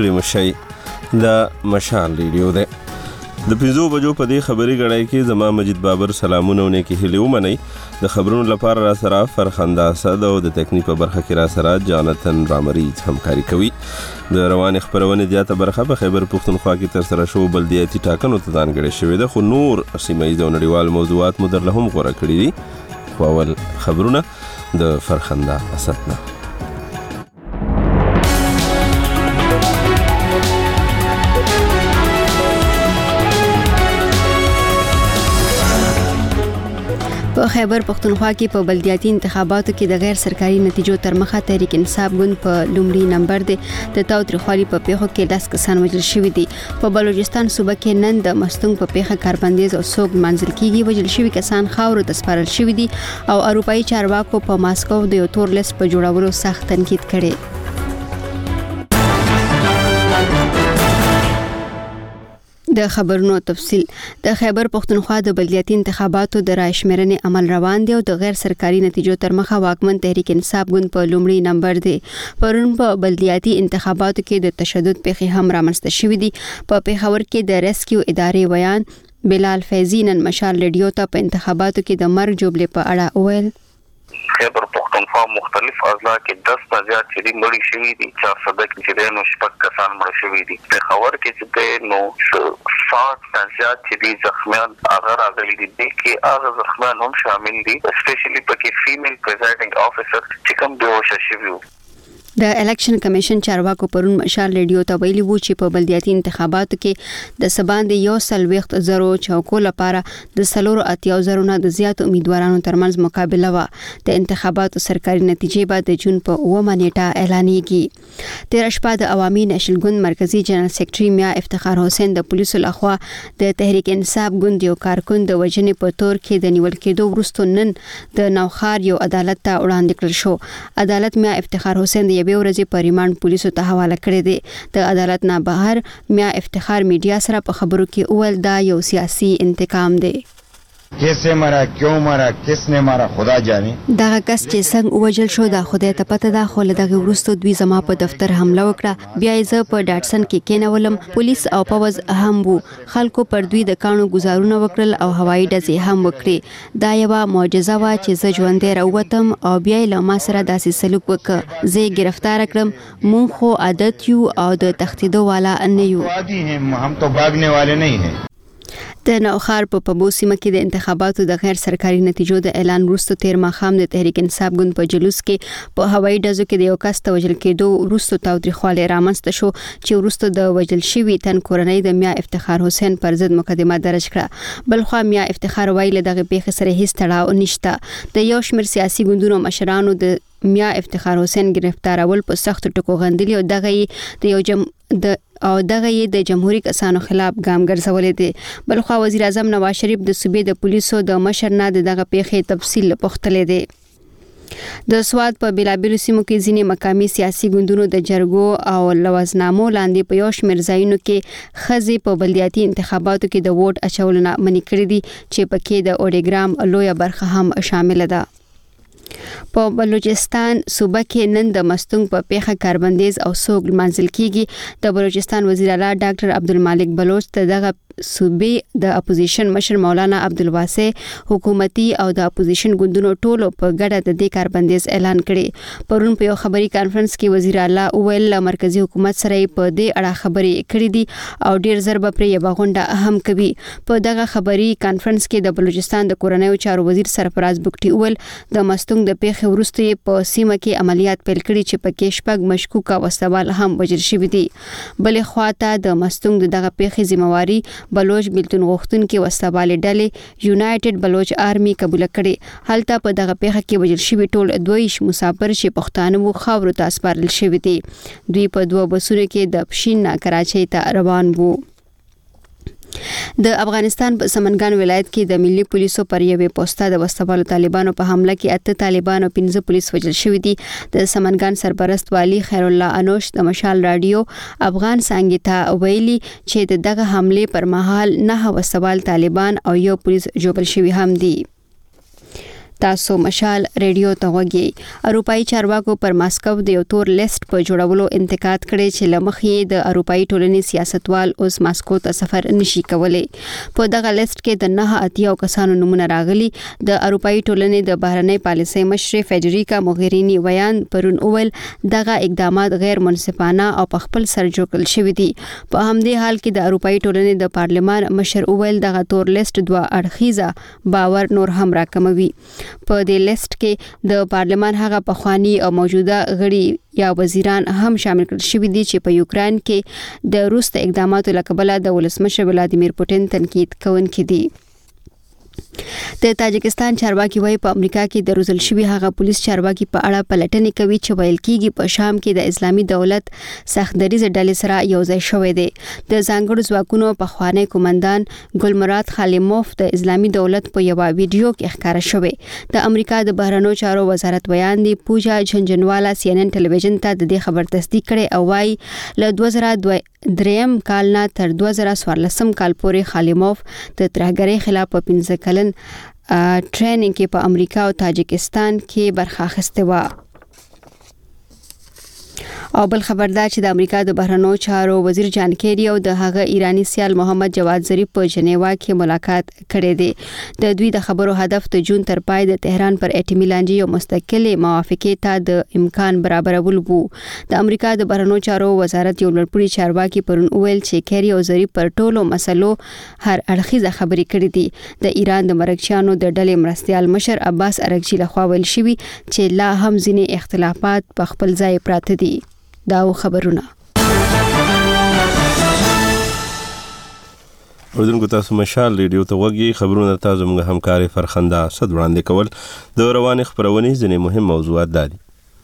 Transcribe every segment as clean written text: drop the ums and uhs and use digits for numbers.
ستړي مشئ. د مشال ریډیو ده. د 5 بجو په دې خبري غړای کې زما مجید بابر سلامونه ونه کې هلي ومني. د خبرونو لپاره را سره فرخنده اسد او د تکنیک په برخه کې را سره جانتن رامریز همکاري کوي. د روان خبرونه زیاته برخه په خیبر پختونخوا کې تر سره شو بلدیاتي ټاکنو ته ځانګړې شوې ده، خو نور سیمایي او نړیوال موضوعات مو درله هم غوړه کړی دي. خو اول خبرونه د فرخنده اسد نه. په خیبر پختونخوا کې په بلدیاتي انتخاباتو کې د غیر سرکاري نتیجو تر مخه تحریک انصاف ګوند په لومړي نمبر دی. د تاوتریخوالي په پیښو کې 10 کسان وژل شوي دي. په بلوچستان صوبه کې نن د مستونګ په پیښه کاربندیز او سوګ منځل کېږي. وژل شوي کسان خاورو ته سپارل شوي دي او اروپایي چارواکو په ماسکو د یو تور لیست په جوړولو سخت تنقید کړي. د خبرونو تفصیل. د خیبر پختونخوا د بلدیاتي انتخاباتو د رایشمېرنې عمل روان دی او د غیر سرکاري نتیجو تر مخه واکمن تحریک انصاف ګوند په لومړي نمبر دی. پرون په بلدیاتي انتخاباتو کې د تشدد پیښې هم رامنځته شوې دي. په پیښور کې د ریسکیو ادارې ویان بلال فیضی نن مشال ریډیو ته په انتخاباتو کې د مرګ جوړې په اړه وویل. خیبر پختونخوا مختلف اضلاع کې 10 نه زیات چې مړي شوي دي، 400 کې نو شپږ کسان مړ شوي دي. پیښور کې چې نو 60 نه زیات چې زخمیان هغه راغلي دي، کې هغه زخمیان هم شامل دي، اسپیشلی پکې فیمیل پریزایډینګ افیسر چې کوم بیهوشه شوي وو. د الیکشن کمیشن چارواکو پرون مشال ریډیو ته ویلي وو چې په بلدیاتي انتخاباتو کې د سباندې 140,000 چوکو لپاره د 480,000 نه د زیات امیدوارانو ترمنځ مقابله و. د انتخاباتو سرکاري نتیجې به د جون په 9 نیټه اعلانېږي. تیر شپه د عوامي نشل ګوند مرکزی جنرال سیکریټري میا افتخار حسین د پولیسو لخوا د تحریک انصاف ګوند یو کارکون د وژنې په تور کې د نیول کېدو وروسته نن د نوخار یو عدالت ته وړاندې کړل شو. عدالت میا افتخار حسین یوې ورځې په ریماند پولیسو ته حواله کړی دی. د عدالت نه بهر میا افتخار میډیا سره په خبرو کې اول دا یو سیاسي انتقام دی. کیسے مرا، کیوں مرا، کس نے مارا خدا جانے. دغه کس چې څنګه وژل شو دا خدای ته پته ده، خو له دغه وروسته دوی زما په دفتر حمله وکړه. بیا یې زه په ډاټسن کې کېنولم. پولیس او پوز هم وو. خلکو پر دوی د کانو گزارونه وکړل او هوایي ډزې هم وکړې. دا یوه معجزه وه چې زه ژوندی راووتم او بیا یې له ما سره داسې سلوک وکړ. زه یې ګرفتار کړم. مونږ خو عادت یو او د تښتېدو والا نه یو. هم تو भागने वाले नहीं हैं. د نوخار په پبو سیمه کې د انتخاباتو د غیر سرکاري نتیجو د اعلان وروسته تیر ماښام د تحریک انصاف ګوند په جلوس کې په هوایي ډزو کې د یو کس ته وژل کېدو وروسته تاوتریخوالی رامنځته شو چې وروسته د وژل شوي تن کورنۍ د میا افتخار حسین پر ضد مقدمه درج کړه. بلخوا میا افتخار وایي له دغه پیښې سره هیڅ تړاو نشته. د یو شمېر سیاسي ګوندونو مشرانو د میا افتخار حسین گرفتارول په سخت ټکو غندلي او دغه یې د جمهوریت کسانو خلاف ګام ګرځولې دي. بلخوا وزیر اعظم نواز شریف د صوبې د پولیسو د مشر نه دغه پیښې تفصیل پوښتلې دي. د سواد په بیلابیلو سیمو کې ځینې مقامي سیاسي ګوندونو د جرګو او لوازنامو لاندې په یو شمېر ځایونو کې ښځې په بلدیاتي انتخاباتو کې د ووټ اچولو نه منع کړي دي چې پکې د اوډیګرام لویه برخه هم شامله ده. په بلوچستان صوبه کې نن د مستونګ په پیښه کاربندیز او سوګ منځل کېږي. د بلوچستان وزیر اعلی ډاکټر عبدالمالک بلوچ ته دغه صوبې د اپوزیشن مشر مولانا عبدالواسع حکومتي او د اپوزیشن ګوندونو ټولو په ګډه د دې کاربندیز اعلان کړي. پرون په یو خبري کانفرنس کې وزیر اعلی وویل مرکزی حکومت سره په دې اړه خبرې کړې دي او ډیر ضرب پرې یو غونډه اهم کوي. په دغه خبري کانفرنس کې د بلوچستان د کورنیو چارو وزیر سرفراز بګټي وویل د مستونګ د پیښې وروسته په سیمه کې عملیات پیل کړي چې پکې شپږ مشکوکه وسوال هم وژل شوي دي. بلې خواته د مستونګ دغه پیښې ذمہواری بلوچ بیلتون غوښتونکي وسوالې ډلې یونایټډ بلوچ آرمي قبول کړي. هلته په دغه پیښه کې وژل شوي ټول 22 مسافر چې پښتانه وو خاورو ته سپارل شوي دي. دوی په 2 بسونو کې د پښین نه کراچۍ ته روان وو. د افغانستان په سمنګان ولایت کې د ملي پولیسو پر یوې پوسټه د وسوالو طالبانو په حمله کې 8 طالبان او 15 پولیس وژل شوي دي. د سمنګان سرپرست والی خیر الله انوش د مشال رادیو افغان څنګه ته ویلي چې دغه حمله پر مهال 9 وسوال طالبان او یو پولیس جوړل شوی هم دي. تاسو مشال ریډیو ته وګورئ. اروپאי چارواکو پر ماسکو د یو تور لیست په جوړولو انتقاد کړی چې لمخې د اروپאי ټولنې سیاستوال اوس ماسکو ته سفر نشي کولای. په دغه لیست کې د 9 کسانو نمونه راغلي. د اروپאי ټولنې د بهرنۍ پالیسۍ مشر فیډریکا موغرینی ویان پرون اول دغه اقدامات غیر منصفانه او په خپل سر جوړ شوي دي. په همدې حال کې د اروپאי ټولنې د پارلمان مشر اول دغه تور لیست دوه اړخیزه باور نور هم راکموي. په دې لیست کې د پارلمان هغه پخوانی او موجوده غړي یا وزیران هم شامل کړل شوي دي چې په یوکران کې د روس د اقداماتو له کبله د ولسمشر ولادیمیر پوتین تنقید کوونکي دي. د تاجکستان چارواکي وایي په امریکا کې د روزل شوي هغه پولیس چارواکي په اړه پلټنې کوي چې ویل کېږي په شام کې د اسلامي دولت سختدریزه ډلې سره یو ځای شوی دی. د ځانګړو ځواکونو پخوانی قومندان ګلمراد خالیموف د اسلامي دولت په یو ویډیو کې ښکاره شوی. د امریکا د بهرنیو چارو وزارت بیان دی پوجا جھنجھنوالا CNN ټلویزیون ته د دې خبر تصدیق کړي او وايي له 2003 کال نه تر 2014 کال پورې خالیموف د ترهګرۍ خلاف په 15 کلن ټریننګ کې په امریکا او تاجکستان کې برخه اخیستې و. او بل خبردار چې د امریکا د بهرنیو چارو وزیر جان کیری او د هغه ایرانی سیال محمد جواد ظریف په جنیوا کې ملاقات کړې ده. د دوی د خبرو هدف د جون تر پای د تهران پر اټومي لانجې او مستقلې موافقې ته د امکان برابرول وو. د امریکا د بهرنیو چارو وزارت یو لوړپوړي چارواکي پرون ویل چې کیری او ظریف پر ټولو مسلو هر اړخیزه خبرې کړې دي. د ایران د مرکچیانو د ډلې مرستيال مشر عباس ارغچی لخوا ویل شوی چې لا هم ځینې اختلافات په خپل ځای پراته دي. دا خبرونه اوردونکو تاسو مشال ریډیو ته وګورئ. خبرونه تاسو موږ همکاري فرخنده اسد وړاندې کول. د رواني خبرونې ځینې مهم موضوعات دي.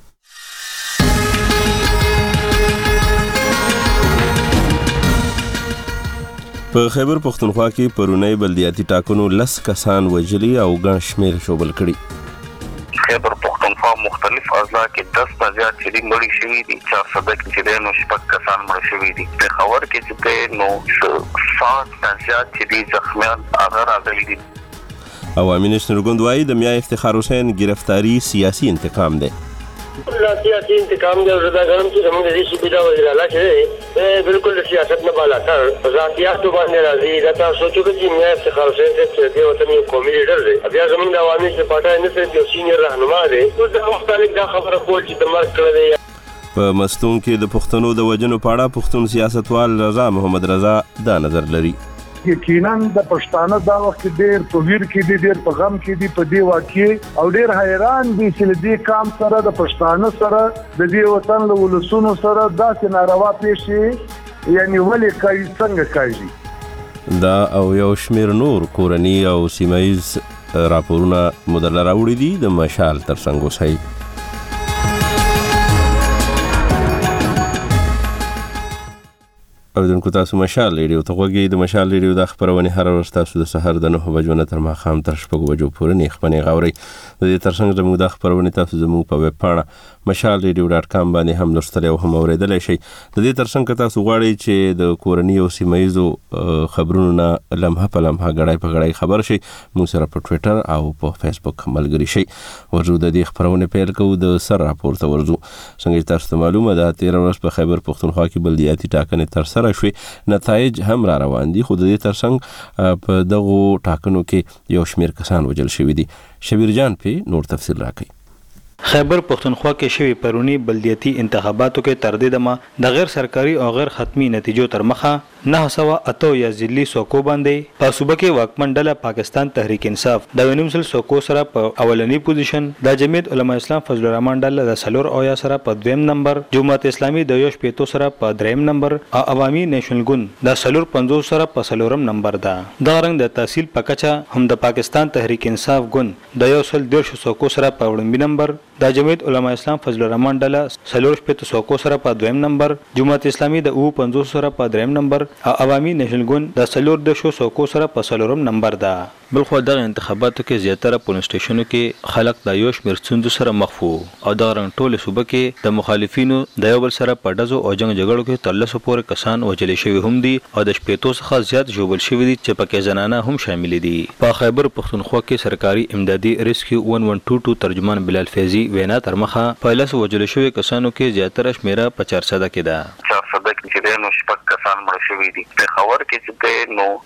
په خیبر پختونخوا کې پرونی بلدیاتي ټاکنو 10 کسان وژلي او ګڼ شمېر شوبل کړي. خیبر پختونخوا مختلف اضلاع کې 10 نه زیات چې مړي شوي دي. 400 کې نو شپږ کسان مړ شوي دي. په خبر کې چې نو 60 نه زیات چې زخمیان هغه راغلي دي. عوامي نشنل ګوند وايي د میا افتخار حسین گرفتاری سیاسي انتقام دی. لا سیاسي انتقام دی. رضا ګرم چې زموږ د صوبې وزیر اعلی چې بالکل سیاست نه بالا تر ذاتيات باندې راځي. دا تاسو چې میا افتخار حسین چې د وطن یو قومي لیډر دی. بیا زموږ د عوامي پارټای نه سره یو سینیئر راهنما دی. دا مختلف دا خبره کول چې د مرګ کړی دی. په مستون کې د پښتنو د وجنو پاړه پښتون سیاستوال رضا محمد رضا دا نظر لري. یقینا د پښتانه دا وخت ډېر په ویر کې دي، ډېر په غم کې دي، په دې واقع او ډېر حیران دي چې دې کام سره د پښتانه سره د دې وطن له ولسونو سره داسې ناروا پیښې یعنی ولې کوي څنګه کوي. دا او یو شمیر نور کورنی او سیمایز راپورونه مدلل راوړي دي د مشال ترڅنګ وسای. اوردونکو تاسو مشال ریډیو ته وګورئ. د مشال ریډیو د خبرونه هر ورځ تاسو د سحر د 9 بجو نه تر ماښام تر 6 بجو پورې نه خبرونه غوړي. د دې ترڅنګ زموږ د خبرونه تاسو زموږ په ویب پاڼه mashalradio.com باندې هم لوستلی او هم اوریدلی شئ. د دې ترڅنګ تاسو غواړئ چې د کورنۍ او سیمایزو خبرونو نه لمحه په لمحه غړای په غړای خبر شئ. موږ سره په ټوئیټر او په فیسبوک ملګری شئ. ورځو د دې خبرونه پیل کوو د سر راپور ته ورځو. څنګه تاسو ته معلومه ده 13 ورځ په خیبر پختونخوا کې بلدیاتي ټاکنې تر سره شوي. نتایج هم را روان دي. خو د دې ترڅنګ په دغو ټاکنو کې یو شمیر کسان وژل شوي دي. شبیر جان په نور تفصیل راکړي. خیبر پختونخوا کې شوی پرونی بلدیاتي انتخاباتو کې تر دې دمه د غیر سرکاري او غیر حتمی نتیجو تر مخه 908 یا ضلعي سوکو باندې په صوبه کې واکمن ډله پاکستان تحریک انصاف د ونیمسل سوکو سره په اولنی پوزیشن، د جمعیت علما اسلام فضل الرحمن ډله د سلور او یا سره په دویم نمبر، جماعت اسلامي د یوش پیتو سره په دریم نمبر او عوامي نېشنل ګوند د سلور 50 سره په سلورم نمبر ده. دا رنګ د تحصیل پکچا هم د پاکستان تحریک انصاف ګوند د 110 سوکو سره په وړاندې نمبر، د جمعیت علما اسلام فضل الرحمن ډله سلور پیتو سوکو سره په دویم نمبر، جماعت اسلامي د 50 سره په دریم نمبر او عوامي نېشنل ګوند د سلور د شو سوکو سره په سلورم نمبر ده. بلخو دغه انتخاباتو کې زیاتره پولیس سټیشنونو کې خلک د یو شمېر ستونزو سره مخ وو او د رنګ ټوله صوبه کې د مخالفینو د یو بل سره په ډزو او جنگ جګړو کې تر 200 پورې کسان وژل شوي هم دي او د 15 څخه زیات ژوبل شوي دي چې پکې زنانه هم شامل دي. په خیبر پښتونخوا کې سرکاري امدادي ریسکیو 1122 ترجمان بلال فیضی وینا تر مخه په 200 وژل شوي کسانو کې زیاتره شمیره په 400 کې ده. 400 کې د نو شپږ کسان مړ شوي دي. په خبر کې چې نو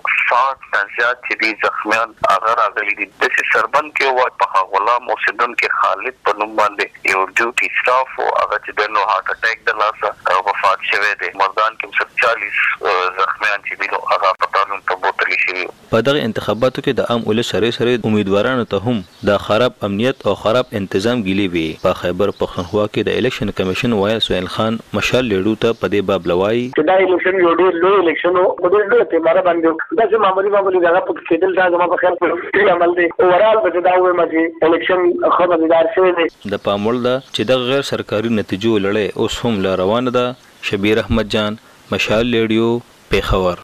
60 تن زیات چې دي زخمیان هغه راغلي دي. د سربند کې وای په غلام اوسیدون کې خالد په نوم باندې یو ډیوټي سټاف او هغه چې نو هارت اٹیک د لاسه وفات شوی دی. مردان کې 40 زخمیان چې دي نو هغه پټانون ته بوتل شوي. په دغه انتخاباتو کې د عام ولس سره امیدوارانو ته هم د خراب امنیت او خراب تنظیم ګیلې وي. په خیبر پښتونخوا کې د الیکشن کمیشن وایي سهیل خان مشال لیډو ته په دې باب لوي چې دا الیکشن یو ډېر لوی الیکشن او په ډېر ډېر تیمار باندې دا چې معمولی دغه په کېدل دا زما په خیال کې عمل دی. اورال به دا وایي چې الیکشن خبردار شوی دی. د پامول دا چې د غیر سرکاري نتیجو لړۍ اوس هم لا روانه ده. شبیر احمد جان مشال لیډیو پیښور.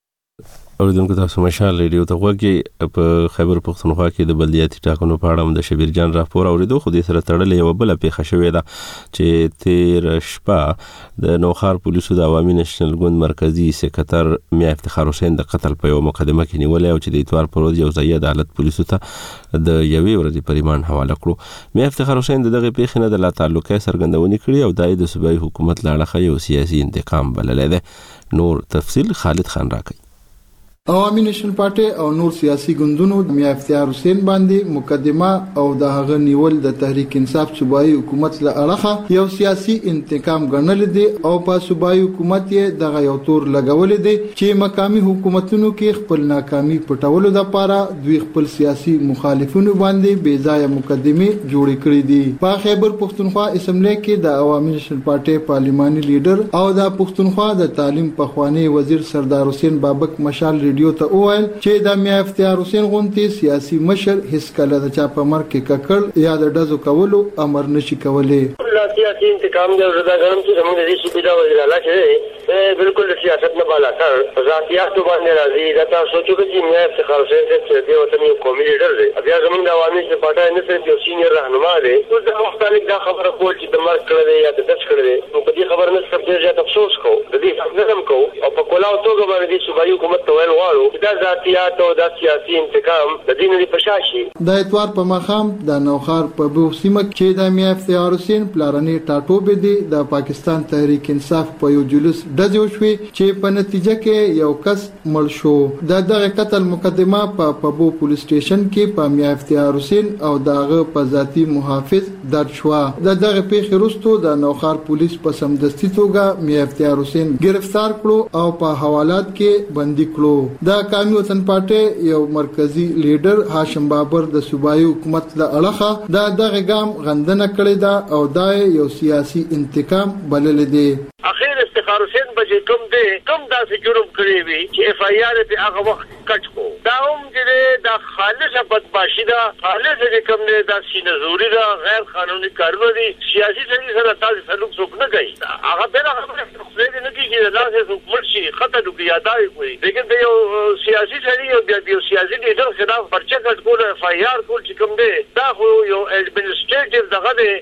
اوریدونکو تاسو مشال ریډیو ته غوږی. په خیبر پښتونخوا کې د بلدیاتي ټاکنو په اړه د شبیر جان راپور اوریدو. خو دې سره تړلې یو بل پیښه شوې ده چې تیر شپه د نوخار پولیسو د عوامي نېشنل ګوند مرکزی سکرټر میا افتخار حسین د قتل په یو مقدمه کې نیولې او چې د اتوار پر ورځ یو ځای عدالت پولیسو ته د یوې ورځې په ریمانډ حواله کړو. میا افتخار حسین دغه پیښې نه د لا تعلقي څرګندونې کړې او د صوبایي حکومت له اړخه یو سیاسي انتقام بللی دی. نور تفصیل خالد خان راکوي. عوامي نېشنل پارټي او نور سیاسي ګوندونو میا افتخار حسین باندې مقدمه او د هغه نیول د تحریک انصاف صوبایي حکومت له اړخه یو سیاسي انتقام ګڼل دي او په صوبایي حکومت یې دغه یو تور لګول دي چې مقامي حکومتونو کې خپل ناکامي پټولو لپاره دوی خپل سیاسي مخالفینو باندې بې ځایه مقدمه جوړې کړې دي. په خیبر پښتونخوا اسمبلی کې د عوامي نېشنل پارټي پارلماني لیډر او د پښتونخوا د تعلیم پخوانی وزیر سردار حسین بابک مشال ته وویل چې د میا افتخار حسین غونتی سیاسي مشر هیڅ کله د چا په مرګ کې ککړ یا د ډزو کولو امر نشي کولی. سیاسي انتقام دی رضا غنم چې زموږ د صوبې د وزیر اعلی چې بالکل سیاست نه بالا تر ذاتيات باندې راځي. دا تاسو چې میا افتخار حسین چې د وطن یو قومي لیډر دی بیا زموږ د عوامي نېشنل پارټي نه صرف یو سینیئر رهنما دی. نو د مختلف دا خبره کول چې د مرګ کړی دی یا د دس کړی دی نو په دې خبره نه څه ډېر زیات افسوس کوو. د دې نظم کوو او په کولاو توګه باندې صوبایي حکومت ته ویل غواړو دا ذاتيات او دا سیاسي انتقام د دین لري پشاشي. د اتوار په مخام د نوخار په بو سیمه کې د میا افتخار حسین پلارنی ټاټوبې دی د پاکستان تحریک انصاف په یو جلوس ډزې وشوې چې په نتیجه کې یو کس مړ شو. دغه قتل مقدمه په بو پولیس سټیشن کې په میا افتخار حسین او دغه په ذاتی محافظ درج شو. دغه پیښې وروسته د نوخار پولیس په سمدستي توګه میا افتخار حسین گرفتار کړو او په حوالات کې بندي کړو. د قومي وطن پارټي یو مرکزی لیډر هاشم بابر د صوبایي حکومت له اړخه دغه ګام غندنه کړې ده او دا یو سیاسي انتقام بلل دي. اخیر افتخار حسین بجې کوم دی کوم داسې جرم کړی وي چې اف آی آر په هغه وخت کټ کو. دا هم چې دا خالصه بدمعشي ده خالصه کوم دی دا سینزوري ده غیر قانوني کارونه دي. سیاسي ځای سره تاسو سلوک څوک نه کوي. هغه بل هغه خپل نه کیږي دا څه مرشي خطر کوي یادای کوي. لیکن دا یو سیاسي ځای یو بیا سیاسي لیډر خلاف پرچه کټ کول اف آی آر کول چې کوم دی دا خو یو ایڈمنسټریټیو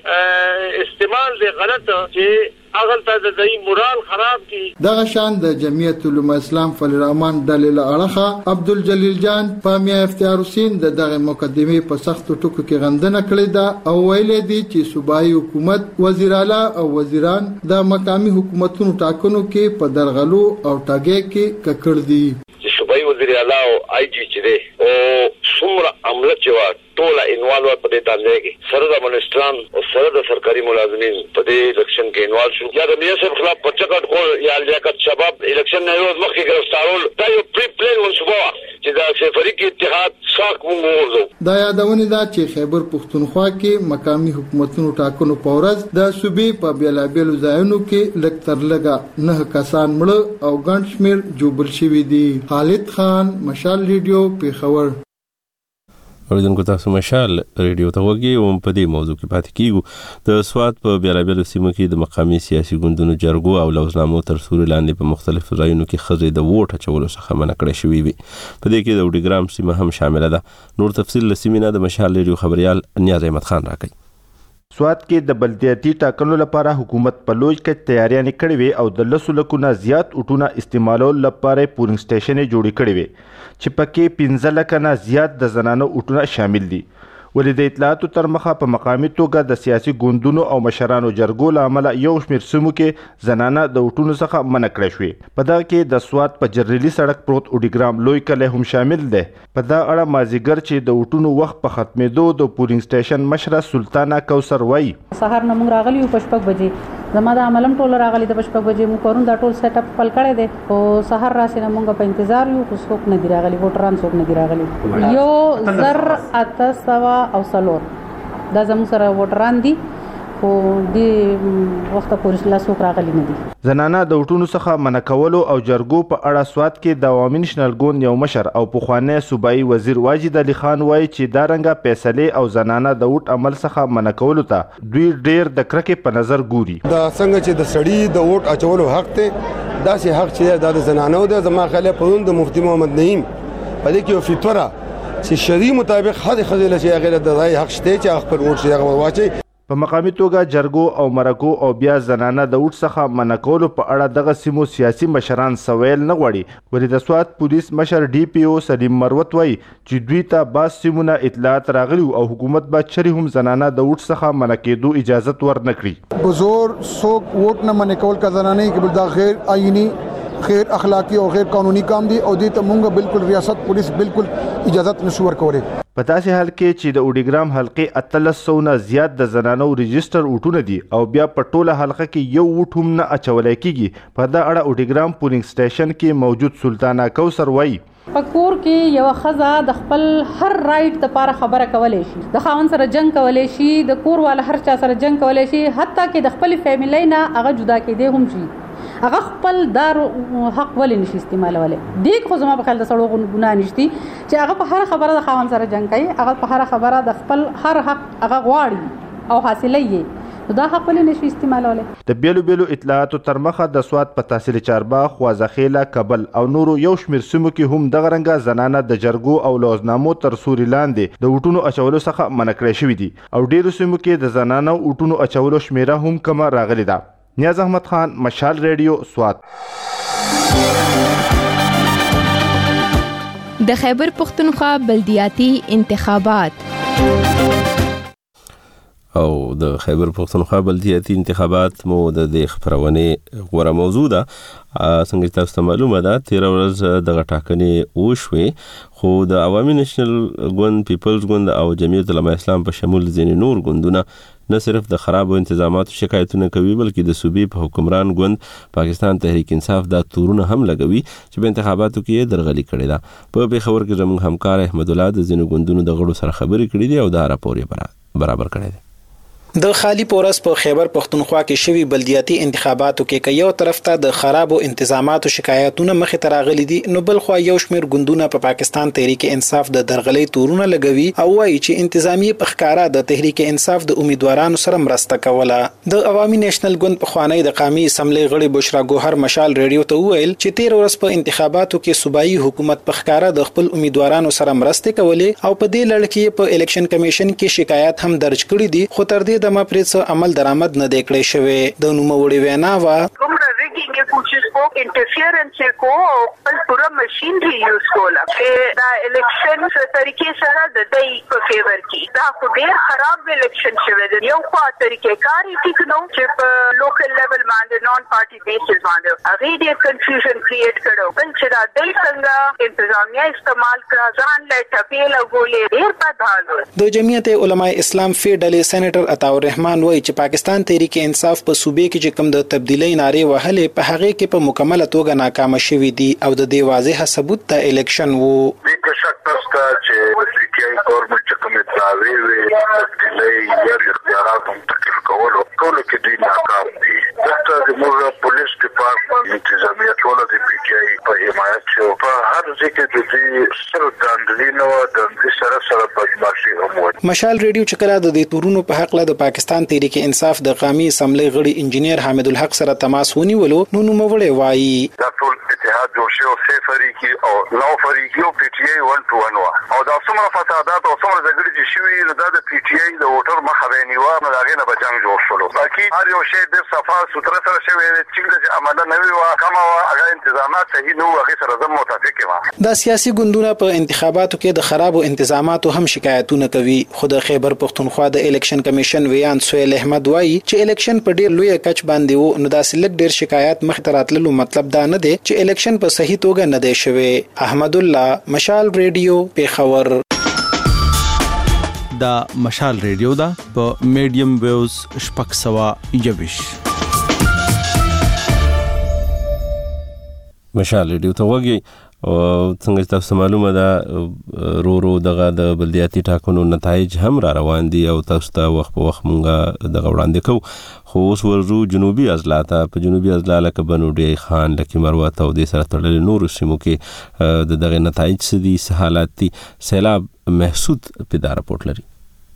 دغه استعمال دی غلط چې اغل ته د دای مورال خراب کی. دغه شان د جمعیت علماء اسلام فضل الرحمن دلیل اړخه عبدالجلیل جان په میا افتخار حسین دغه مقدمه په سخت ټکو کې غندنه کړې ده او ویلې دي چې صوبایي حکومت وزیر اعلی او وزیران د مقامي حکومتونو ټاکنو کې په درغلو او ټاګي کې ککړ دي. صوبایي وزیر اعلی او آی جی چې ده او څومره عمله چې ټول انوالو په دې تانځي کې سره د منستران او سره د سرکاري ملازمین په دې الیکشن کې انوال شو. یا د میاں صاحب خلاف پرچکټ کول یا لیاقت شباب الیکشن نه روز مخکې گرفتارول دا یو پری پلان منصوبه چې د سفریق اتحاد ساق وګورځو. دا یادونه ده چې خیبر پښتونخوا کې مقامي حکومتونو ټاکنو په ورځ د صوبې په بیلابیلو ځایونو کې لږ تر لږه 9 کسان مړه او ګڼ شمېر جوبل شوي دي. خالد خان مشال ریډیو پیښور. اوریدونکو تاسو مشال ریډیو ته وګورئ او په دې موضوع کې پاتې کیږو. د سواد په بیلابیلو سیمو کې د مقامي سیاسي ګوندونو جرګو او لوزنامو تر سوري لاندې په مختلفو ځایونو کې ښځې د ووټ اچولو څخه منع کړې شوې وي. په دې کې د وډیګرام سیمه هم شامله ده. نور تفصیل له سیمې نه د مشال ریډیو خبريال نیاز احمد خان راکوي. سواد کې د بلدیاتي ټاکنو لپاره حکومت په لوی کې تیاریاں کړې وي او د 10 لکو نه زیات اوټونه استعمالول لپاره پولینګ سټیشن جوړ کړي وي چې پکې 15 لک نه زیات د زنانو اوټونه شامل دي. ولې د اطلاعاتو تر مخه په مقامي توګه د سیاسي ګوندونو او مشرانو جرګو لامل یو شمېر سیمو کې زنانه د اوټونو څخه منع کړې شوې. په دا کې د سواد په جرلی سړک پروت وډیګرام لوی کلی هم شامل دی. په دا اړه مازیګر چې د اوټونو وخت په ختمېدو د پولینګ سټیشن مشره سلطانه کوثر وایي سهار نه موږ راغلی یو په 6 بجې زما د عملم ټول راغلی د 6 بجې مو پرون دا ټول سیټ اپ خپل کړی دی او سهار راسي نه موږ په انتظار یو خو څوک نه دی راغلی ووټران څوک نه دی راغلی. یو زر 800 دا زموږ سره ووټران دي خو د وخت پورې لا څوک راغلی نه دي. زنانه د اوټونو څخه منع کولو او جرګو په اړه سواد کې د عوامي نېشنل ګوند یو مشر او پخوانی صوبایي وزیر واجد علي خان وایي چې دا رنګه فیصلې او زنانه د اوټ عمل څخه منع کولو ته دوی ډیر د کرکې په نظر ګوري. دا څنګه چې د سړی د اوټ اچولو حق ته داسې حق چې د زنانو د زما خاله پرون د مفتي محمد نعیم په دې کې فطره چې شری مطابق هر خزل چې هغه د رای حق شته چې خپل ووټ شي هغه واچي. په مقامي توګه جرګو او مرکو او بیا زنانه د ووټ څخه منع کولو په اړه دغه سیمو سیاسي مشران سویل نه غواړي. ولې د سواد پولیس مشر ډي پی او سلیم مروت وایي چې دوی ته بعض سیمونه اطلاعات راغلي او حکومت به چری هم زنانه د ووټ څخه منع کېدو اجازه ورنکړي. بزور څوک ووټ نه منع کول کا زنانه کې بل دا غیر آئینی غیر اخلاقی او غیر قانوني کام دي او دې ته مونږ بالکل ریاست پولیس بالکل اجازه نشو ورکولای. په داسې حال کې چې د وډیګرام حلقې 1300 نه زیات د زنانو رجستر اوټونه دي او بیا په ټوله حلقه کې یو اوټ هم نه اچولای کیږي. په دا اړه وډیګرام پولینګ سټیشن کې موجود سلطانه کوثر وایي پکور کې یو خزه د خپل هر رائټ لپاره خبره کولای شي د خاوند سره جنگ کولای شي د کور والا هر چا سره جنگ کولای شي حتی کې د خپل فیملی نه هغه جدا کېدی هم شي هغه خپل دار حق ولې نشي استعمالولای. دې خو زما په خیال د سړو ګناه نشتی چې هغه په هر خبره د خاوند سره جنگ کوي هغه په هر خبره د خپل هر حق هغه غواړي او حاصلې دا حق ولې نشي استعمالولای. د بیلو بیلو اطلاعاتو تر مخه د سواد په تحصیل چارباغ خوازخیله کابل او نورو یو شمېر سیمو کې هم دغه رنګه زنانه د جرګو او لوزنامو تر سوري لاندې د اوټونو اچولو څخه منع کړې شوې دي او ډیرو سیمو کې د زنانو اوټونو اچولو شمیره هم کمه راغلې ده. نیاز احمد خان مشال ریډیو سواد. د خیبر پختونخوا بلدیاتي انتخابات او د خیبر پختونخوا بلدیاتي انتخابات مو د خبرونې غوړه موضوع ده. څنګه تاسو ته معلومه ده 13 ورځ د غټاکنې وشوي خو د عوامي نېشنل ګوند پیپلز ګوند او جمعیت العلماء اسلام په شمول ځینې نور ګوندونه نه صرف د خرابو انتظاماتو شکایتونه کوي بلکې د صوبې په حکمران ګوند پاکستان تحریک انصاف دا تورونه هم لګوي چې په انتخاباتو کې درغلي کړې ده. په پیښور کې زموږ همکار احمد الله د ځینو ګوندونو د غړو سره خبرې کړې دي او دا راپور یې برابر کړی دی. د خالی پورس په خیبر پختونخوا کې شوی بلدیاتي انتخاباتو کې یو طرف ته د خرابو انتظاماتو شکایتونه مخې ته راغلي دي نو بل خو یو شمېر ګوندونه په پاکستان تحریک انصاف د درغلي تورونه لګوي او وایي چې انتظامی په ښکارا د تحریک انصاف د امیدوارانو سره مرسته کوله. د عوامي نېشنل ګوند په خوانی د قومي اسمبلی غړي بشرا ګوهر مشال ریډیو ته ویل چې 13 ورځ په انتخاباتو کې صوبایي حکومت په ښکارا د خپل امیدوارانو سره مرسته کولې او په دې لړ کې په الیکشن کمیشن کې شکایت هم درج کړي دي خو تر دې دمه پرې څه عمل درآمد نه دی کړی شوی. د نوموړي وینا وا کومه ریګینګ کوشش کو انټرفیرنس کو او خپل پورا ماشينري یوز کوله چې دا الیکشن طریقې سره د دای په فیور کې دا خو ډیر خراب الیکشن شوی دی. یو خو طریقې کاری ټیک نو چې په لوکل لیول باندې نون پارټي بیسز باندې هغه ډیر کنفیوژن کریټ کړو بل چې دا دای څنګه انتظامیه استعمال کړه ځان له ټپیل غولې ډیر په حال. د جمعیت علماء اسلام فیډل سېنیټر عطاء الرحمن وایي چې پاکستان تحریک انصاف په صوبې کې چې کوم د تبدیلی نارې وهلې په هغه کې په مکمله توګه ناکام شوي دي او د دې واضح ثبوت د الیکشن وو. د شک نشته چې آی ګورنمنت چې کومې دعوې وي تبدیلۍ یا اختیارات منتقل کولو ټولو کې دوی ناکام دي. دلته زموږ پولیس ډپارټمنټ انتظامیه ټوله د پی ټي آی په حمایت کې په هر ځای کې د دوی سره داندلي نه وه، دندې سره بدماشي هم وه. مشال ریډیو چې کله د دې تورونو په حق له د پاکستان تحریک انصاف د قومي اسمبلی غړي انجینیر حامد الحق سره تماس ونیولو نو نوموړی وایي دا ټول اتحاد جوړ شوی او سه فریقي او نو فریقي او پی ټي آی 1 to 1 او دا څومره فسادات او څومره جګړې چې شوي نو دا د پی ټي آی د ووټر مخه به نیوه، نو د هغې نه به جنګ جوړ شولو. باقي هر یو شی ډېر صفا سوتره سره شوی دی. څنګه چې عمله نه وي کمه وه، هغه انتظامات صحیح نه وو، هغې سره زه متفق یم. دا سیاسي ګوندونه په انتخاباتو کې د خرابو انتظاماتو هم شکایتونه کوي، خو د خیبر پښتونخوا د الیکشن کمیشن ویان سهیل احمد وایي چې الیکشن په ډېر لوی کچ باندې وو، نو داسې لږ ډېر شکایات مخې ته راتللو مطلب دا نه دی چې الیکشن په صحیح توګه نه دی شوی. احمد الله، مشال ریډیو، پیښور. دا مشال ریډیو دا په میډیم ویوز 621 مشال ریډیو ته وګورئ. او څنګه چې تاسو معلومه ده رو دغه د بلدیاتي ټاکنو نتایج هم را روان دي او تاسو ته وخت په وخت مونږه دغه وړاندې کوو. خو اوس ورځو جنوبي اضلاع ته، په جنوبي اضلاع لکه بنو ډی خان، لکه مروت او دې سره تړلې نورو سیمو کې د دغه نتایج څه دي، څه حالات دي. سیلاب محسود په دا راپورټ لري.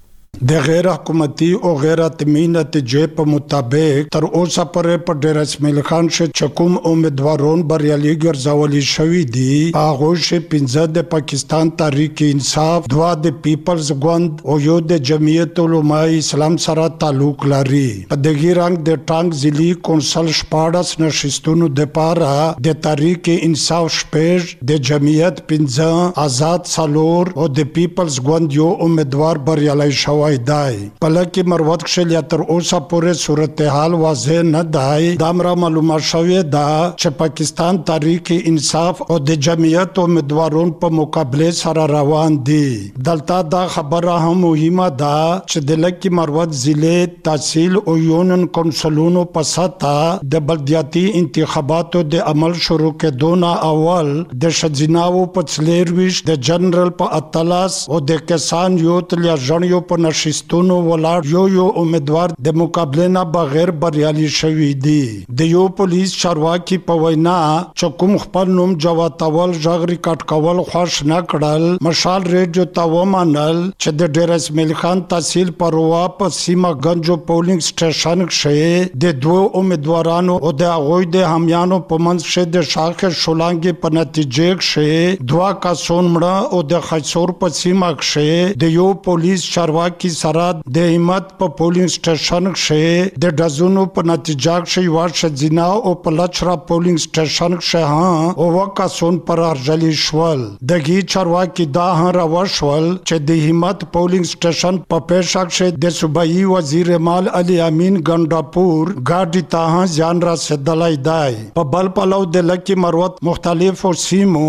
د غیر حکومتي او غیر حتمی نتیجې په مطابق تر اوسه پورې په ډېر اسماعیل خان چې کوم امیدوارون بریالي ګرځولي شوي دي، هغه چې 15 د پاکستان تحریک انصاف، 2 د پیپلز ګوند او 1 د جمعیت علماء اسلام سره تعلق لري. په دغه رنګ د ټانګ ضلعي کونسل 14 نشستونو د پاره د تحریک انصاف 6، د جمعیت 15، آزاد 4 او د پیپلز ګوند 1 امیدوار بریالي شوی دی. پلکه مروت کښې تر اوسه پورې صورتحال واضح نه دی. دا مرا معلومه شوې ده چې پاکستان تحریک انصاف او د جمعیت امیدوارون په مقابله سره روان دي. دلته دا خبره هم مهمه ده چې د لکه مروت ضلع تحصیل او یونین کونسلونو په سطحه د بلدیاتي انتخاباتو د عمل شروع کېدو نه اول د ښځیناوو په 24، د جنرال په 18 او د کسان یوت لیاژنیو په نشستونو ولاړ یو امیدوار د مقابله نه بغیر بریالي شوي دي. د یو پولیس چارواکي په وینا چې کوم خپل نوم جواتول ژغ ریکارډ کول خوښ نه کړل، مشال ریډیو ته ومنل چې د ډېر اسماعیل خان تحصیل په روا په سیمه ګنجو پولینګ سټیشن کښې د 2 امیدوارانو او د هغوی د حامیانو په منځ کښې د شاخې شولانګې په نتیجې کښې 2 کسان مړه او د خیسور په سیمه کښې د یو پولیس چارواکي سره د همت په پولینګ سټیشن کښې د ډزونو په نتیجه کښې یوه ښځینه او په لچرا پولینګ سټیشن کښې هم 9 کسان پرارژلي شول. دغې چارواکي دا هم راوښول چې د همت پولینګ سټیشن په پیښه کښې د صوبایي وزیر مال علي امین ګنډاپور ګاډي ته هم زیان رسېدلی دی. په بل پلو د لکي مروت مختلفو سیمو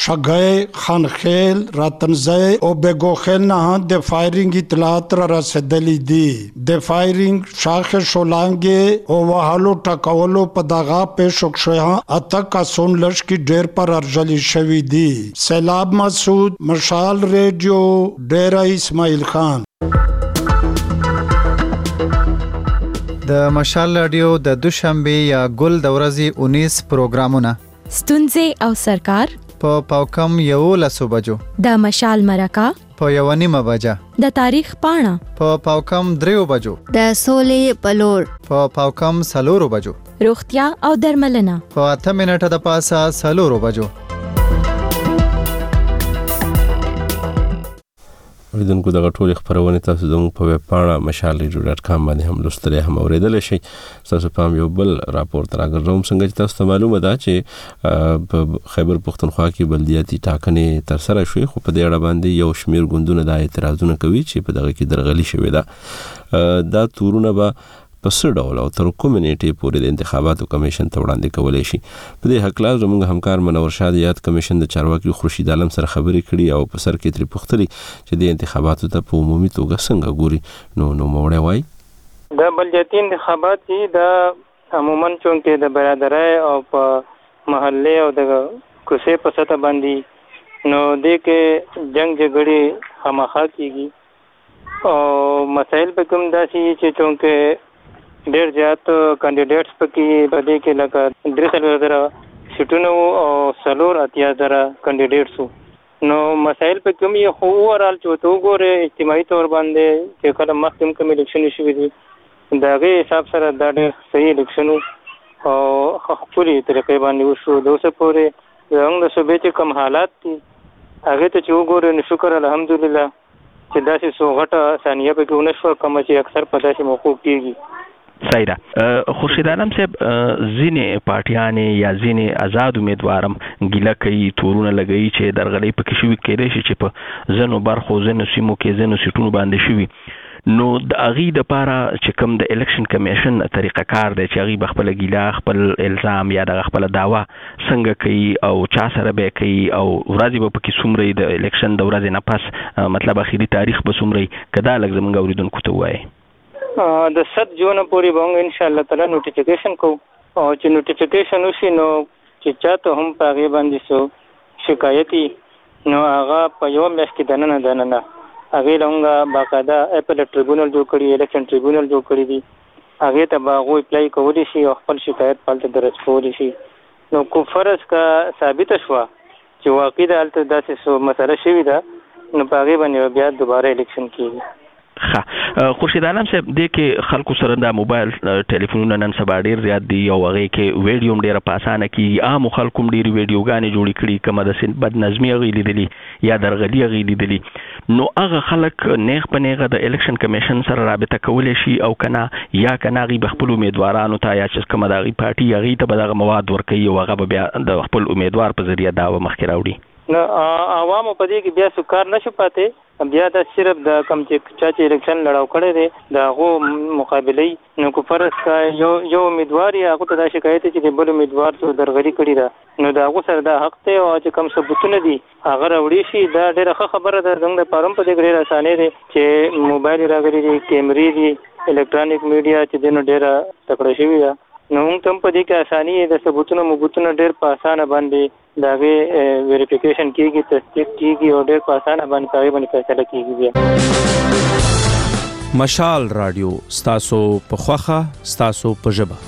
شګی، خانخیل، راتنځی او بیګوخیل نه هم د فایرینګ اطلاعات را رسیدلی دي. د فایرینګ، شاخې شولانګې او وهلو ټکولو په دغه پیښو کښې 8 کسان لږکي ډېر پرارژلي شوي دي. سیلاب مسعود، مشال ریډیو، ډیره اسماعیل خان. د مشال رادیو د دوشنبه یا ګل د ورځې 19 پروګرامونه ستونزې او سرکار په پاوکم 11 بجو، د مشال مرکه په 1:30 بجه، د تاریخ پاڼه په پاوکم 3 بجو، د سولې پلور په پاوکم 4 بجو، روغتیا او درملنه په 8 منټه د پاسه 4 بجو. اوریدونکو دغه ټولې خپرونې تاسو زموږ په ویب پاڼه mashalradio.com باندې هم لوستلی هم اورېدلی شئ. ستاسو پام یو بل راپور ته راګرځوم. څنګه چې تاسو ته معلومه ده چې په خیبر پښتونخوا کې بلدیاتي ټاکنې ترسره شوې، خو په دې اړه باندې یو شمېر ګوندونه دا اعتراضونه کوي چې په دغه کې درغلي شوې ده. دا تورونه به په څه ډول او تر کومې نیټې پورې د انتخاباتو کمیشن ته وړاندې کولی شي. په دې هکله زموږ همکار منور شاه د یاد کمیشن د چارواکي خورشید عالم سره خبرې کړي او په سر کې ترې پوښتلي چې د انتخاباتو ته په عمومي توګه څنګه ګوري. نو موړی وایي د بلدیاتي انتخابات چې د عموما چونکې د برادرۍ او په محلې او د کوڅې په سطح باندې نو دې کې جنگ جګړې خامخا کیږي او مسایل په کوم داسې چې چونکه ډېر زیات کاندیډیټس پکې په دې کې لکه 3,000 سیټونه او 4,000 کاندیډیټس نو مسایل په کوم یو خو اورال چې تو ګوره اجتماعي تور باندې چې کله مخکې کوم الیکشن شوی دی داغه حساب سره دا ډېر صحیح الیکشن او خپلې طریقې باندې وشو د اوسه پورې زموږ د صوبې چې کوم حالات دي هغه ته چې وګورئ نو شکر الحمدلله چې داسې څو غټه ثانیه پکې ونه شوه کومه چې اکثر په داسې موقوف کېږي. صحیح ده. خورشید عالم صاحب ځینې پارټیانې یا ځینې آزاد امیدوارم ګیله کوي تورونه لګوي چې درغلۍ پکې شوي کېدای شي چې په ځینو برخو ځینو سیمو کې ځینو سیټونو باندې شوي نو د هغې دپاره چې کوم د الیکشن کمیشن طریقه کار دی چې هغې به خپله ګیله خپل الزام یا دغه خپله دعوه څنګه کوي او چا سره به یې کوي او ورځې به پکې څومره د الیکشن د ورځې نه پس مطلب اخري تاریخ به څومره که دا لږ زموږ اورېدونکو ته ووایي. د 7 جون پورې به موږ انشاءالله تعالی نوټیفیکیشن کوو او چې نوټیفیکیشن وشي نو چې چاته هم په هغې باندې څه شکایت نو هغه په یوه میاشت کې دننه هغې له موږ باقاعده اپلیټ ټریبونل جوړ کړي الیکشن ټریبونل جوړ کړي دي هغې ته به هغوی اپلای کولی شي او خپل شکایت په هلته درج کولی شي نو کو فرض که ثابته شوه چې واقعي د هلته داسې مسله شوې ده نو په هغې باندې بیا دوباره الیکشن کېږي. خورشید عالم صاحب دې کې خلکو سره د موبایل ټلیفونونه نن سبا ډېر زیات دي او هغې کې ویډیو هم ډېره په اسانه کېږي عامو خلکو هم ډېرې ویډیوګانې جوړې کړي کومه د بدنظمي هغې لیدلي یا درغلي هغې لیدلي نو هغه خلک نیغ په نیغه د الیکشن کمیشن سره رابطه کولی شي او که نه یا که نه هغې به خپل امیدوارانو ته یا چې کومه د هغې پارټي هغې ته به دغه مواد ورکوي او هغه به بیا د خپل امیدوار په ذریعه دعوه مخکې راوړي. نو عوامو په دې کې بیا څوک کار نشو پاتې بیا دا صرف د کم چې چا چې الیکشن لړاو کړی دی د هغو مقابلې نو که فرض کا یو امیدوار یا هغو ته دا شکایت چې د بل امیدوار څو درغلي کړي ده نو د هغو سره دا حق دی او چې کوم ثبوتونه دي هغه راوړي شي دا ډېره ښه خبره ده زموږ دپاره هم په دې کې ډېره اسانۍ دی چې موبایل راغلي دي کیمرې دي الکترونیک میډیا چې دی نو ډېره تکړه شوې ده نو موږ ته هم په دې کې اساني د ثبوتونو مبوتونه ډېر په اسانه باندې د هغې ویریفیکیشن کېږي تصدیق کېږي او ډېر په اسانه باندې په هغې باندې فیصله کېږي بیا. مشال راډیو ستاسو په خوښه ستاسو په ژبه.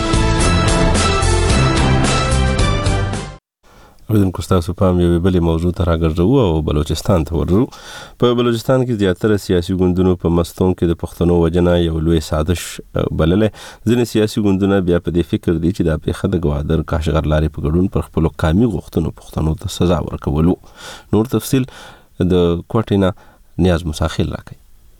اوریدونکو ستاسو پام یوې بلې موضوع ته راګرځوو او بلوچستان ته ورځو. په بلوچستان کې زیاتره سیاسي ګوندونو په مستون کې د پښتنو وجنه یو لوی سازش بللی. ځینې سیاسي ګوندونه بیا په دې فکر دي چې دا پیښه د ګوادر کاشغر لارې په ګډون پر خپلو قامي غوښتنو پښتنو ته سزا ورکولو. نور تفصیل د کوټې نه نیاز مساخیل راکوي.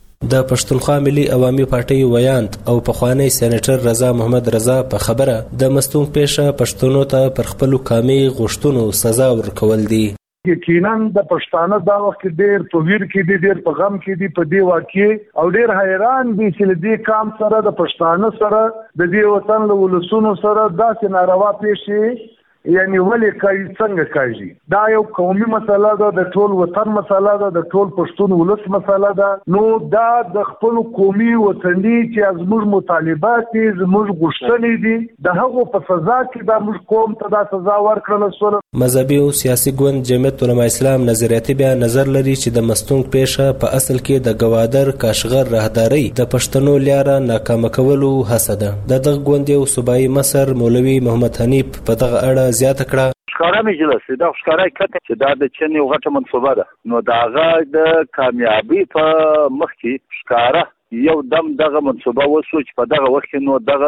د پښتونخوا ملي عوامي پارټۍ ویاند او پخوانی سېنیټر رضا محمد رضا په خبره د مستون پیښه پښتنو ته پر خپلو قامي غوښتنو سزا ورکول دي. یقینا د پښتانه دا وخت ډېر په ویر کې دي ډېر په غم کې دي په دې واقع او ډېر حیران دي چې دې کام سره د پښتانه سره د دې وطن له ولسونو سره داسې ناروا پیښې یعنی ولې کوي څنګه کوي دا یو قومي مسله ده د ټول وطن مسله ده د ټول پښتون ولس مسله ده نو دا د خپل قومي وطني چې زموږ مطالبات دي زموږ غوښتنې دي د هغو په سزا کې دا موږ قوم ته دا سزا ورکړل شوه. مذهبي او سیاسي ګوند جمعیت علماء اسلام نظریاتي بیا نظر لري چې د مستونګ پیښه په اصل کې د ګوادر کاشغر راهداري د پښتنو لاره ناکامه کولو هڅه ده. د دغه ګوند یو صوبایي مصر مولوي محمد حنیف په دغه اړه زیاته کړه. ښکاره مجلس دا ښکاره کته چې دا د چین یو غټه منصوبه ده نو دا هغه د کامیابی په مخ کې ښکاره یو دم دغه منصوبه وسو چې په دغه وخت نو دغه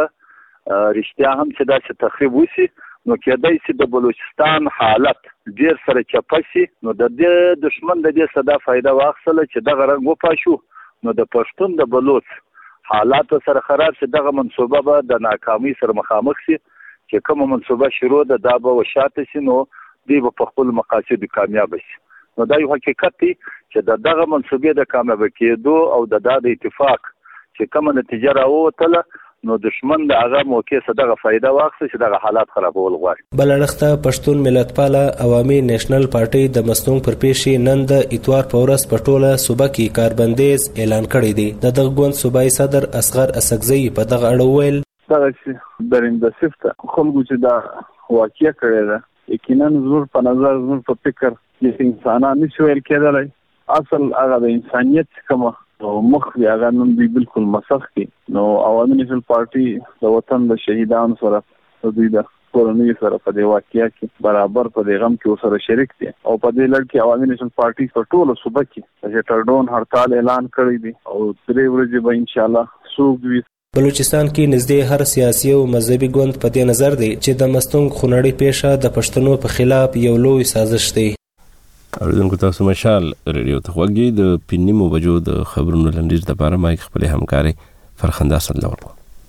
رښتیا هم چې دا چې تخریب وسی نو کېدای شي د بلوچستان حالت ډیر سره چپه شي نو د دې دشمن د دې صدا فائدہ واخصله چې دغه رنګ وپاشو نو د پښتون د بلوچ حالات سره خراب شي دغه منصوبه به د ناکامۍ سره مخامخ شي چې کومه منصوبه شروع ده دا به وشاته شي نو دوی به په خپل مقاصد کامیاب شي. نو دا یو حقیقت دی چې دغه منصوبې د کامیاب کېدو او د اتفاق چې کومه نتیجه راووتله نو دشمن د هغه موقع څخه دغه فائدہ واخلي چې دغه حالات خرابول غواړي. بل اړخته پښتون ملتپاله عوامي نېشنل پارټي د مستونګ پر پیښې نن د اتوار په ورځ په ټوله صوبه کې کاربندیز اعلان کړی دی. د دغه ګوند صوبایي صدر اصغر اسکزی په دغه اړه ویل دغه چې درنده صفته خلکو چې دا واقعیا کړی ده یقینا زموږ په نظر زموږ په فکر چې انسانان نشي ویل کېدلی. اصل هغه د انسانیت کومه مخ دی هغه نن دوی بالکل مسخ کی. نو عوامي نېشنل پارټي د وطن د شهیدانو سره د دوی د کورنۍ سره په دې واقعیا کې برابر په دې غم کې سره شریک دي او په دې لړ کې عوامي نېشنل پارټي په ټولو صوبه کې د ټرډون هړتال اعلان کړی دی او 3 ورځې به ان شاء الله سوق وي. بلوچستان کې نږدې هر سیاسي او مذهبي ګوند په دې نظر دی چې د مستونګ خونړۍ پیښه د پښتنو په خلاف یو لوی سازش دی. اوریدونکو تاسو مشال ریډیو ته وګورئ. د پینیمو بجو د خبرونو لنډیز لپاره مایک خپل همکاري فرخنده اصل لور.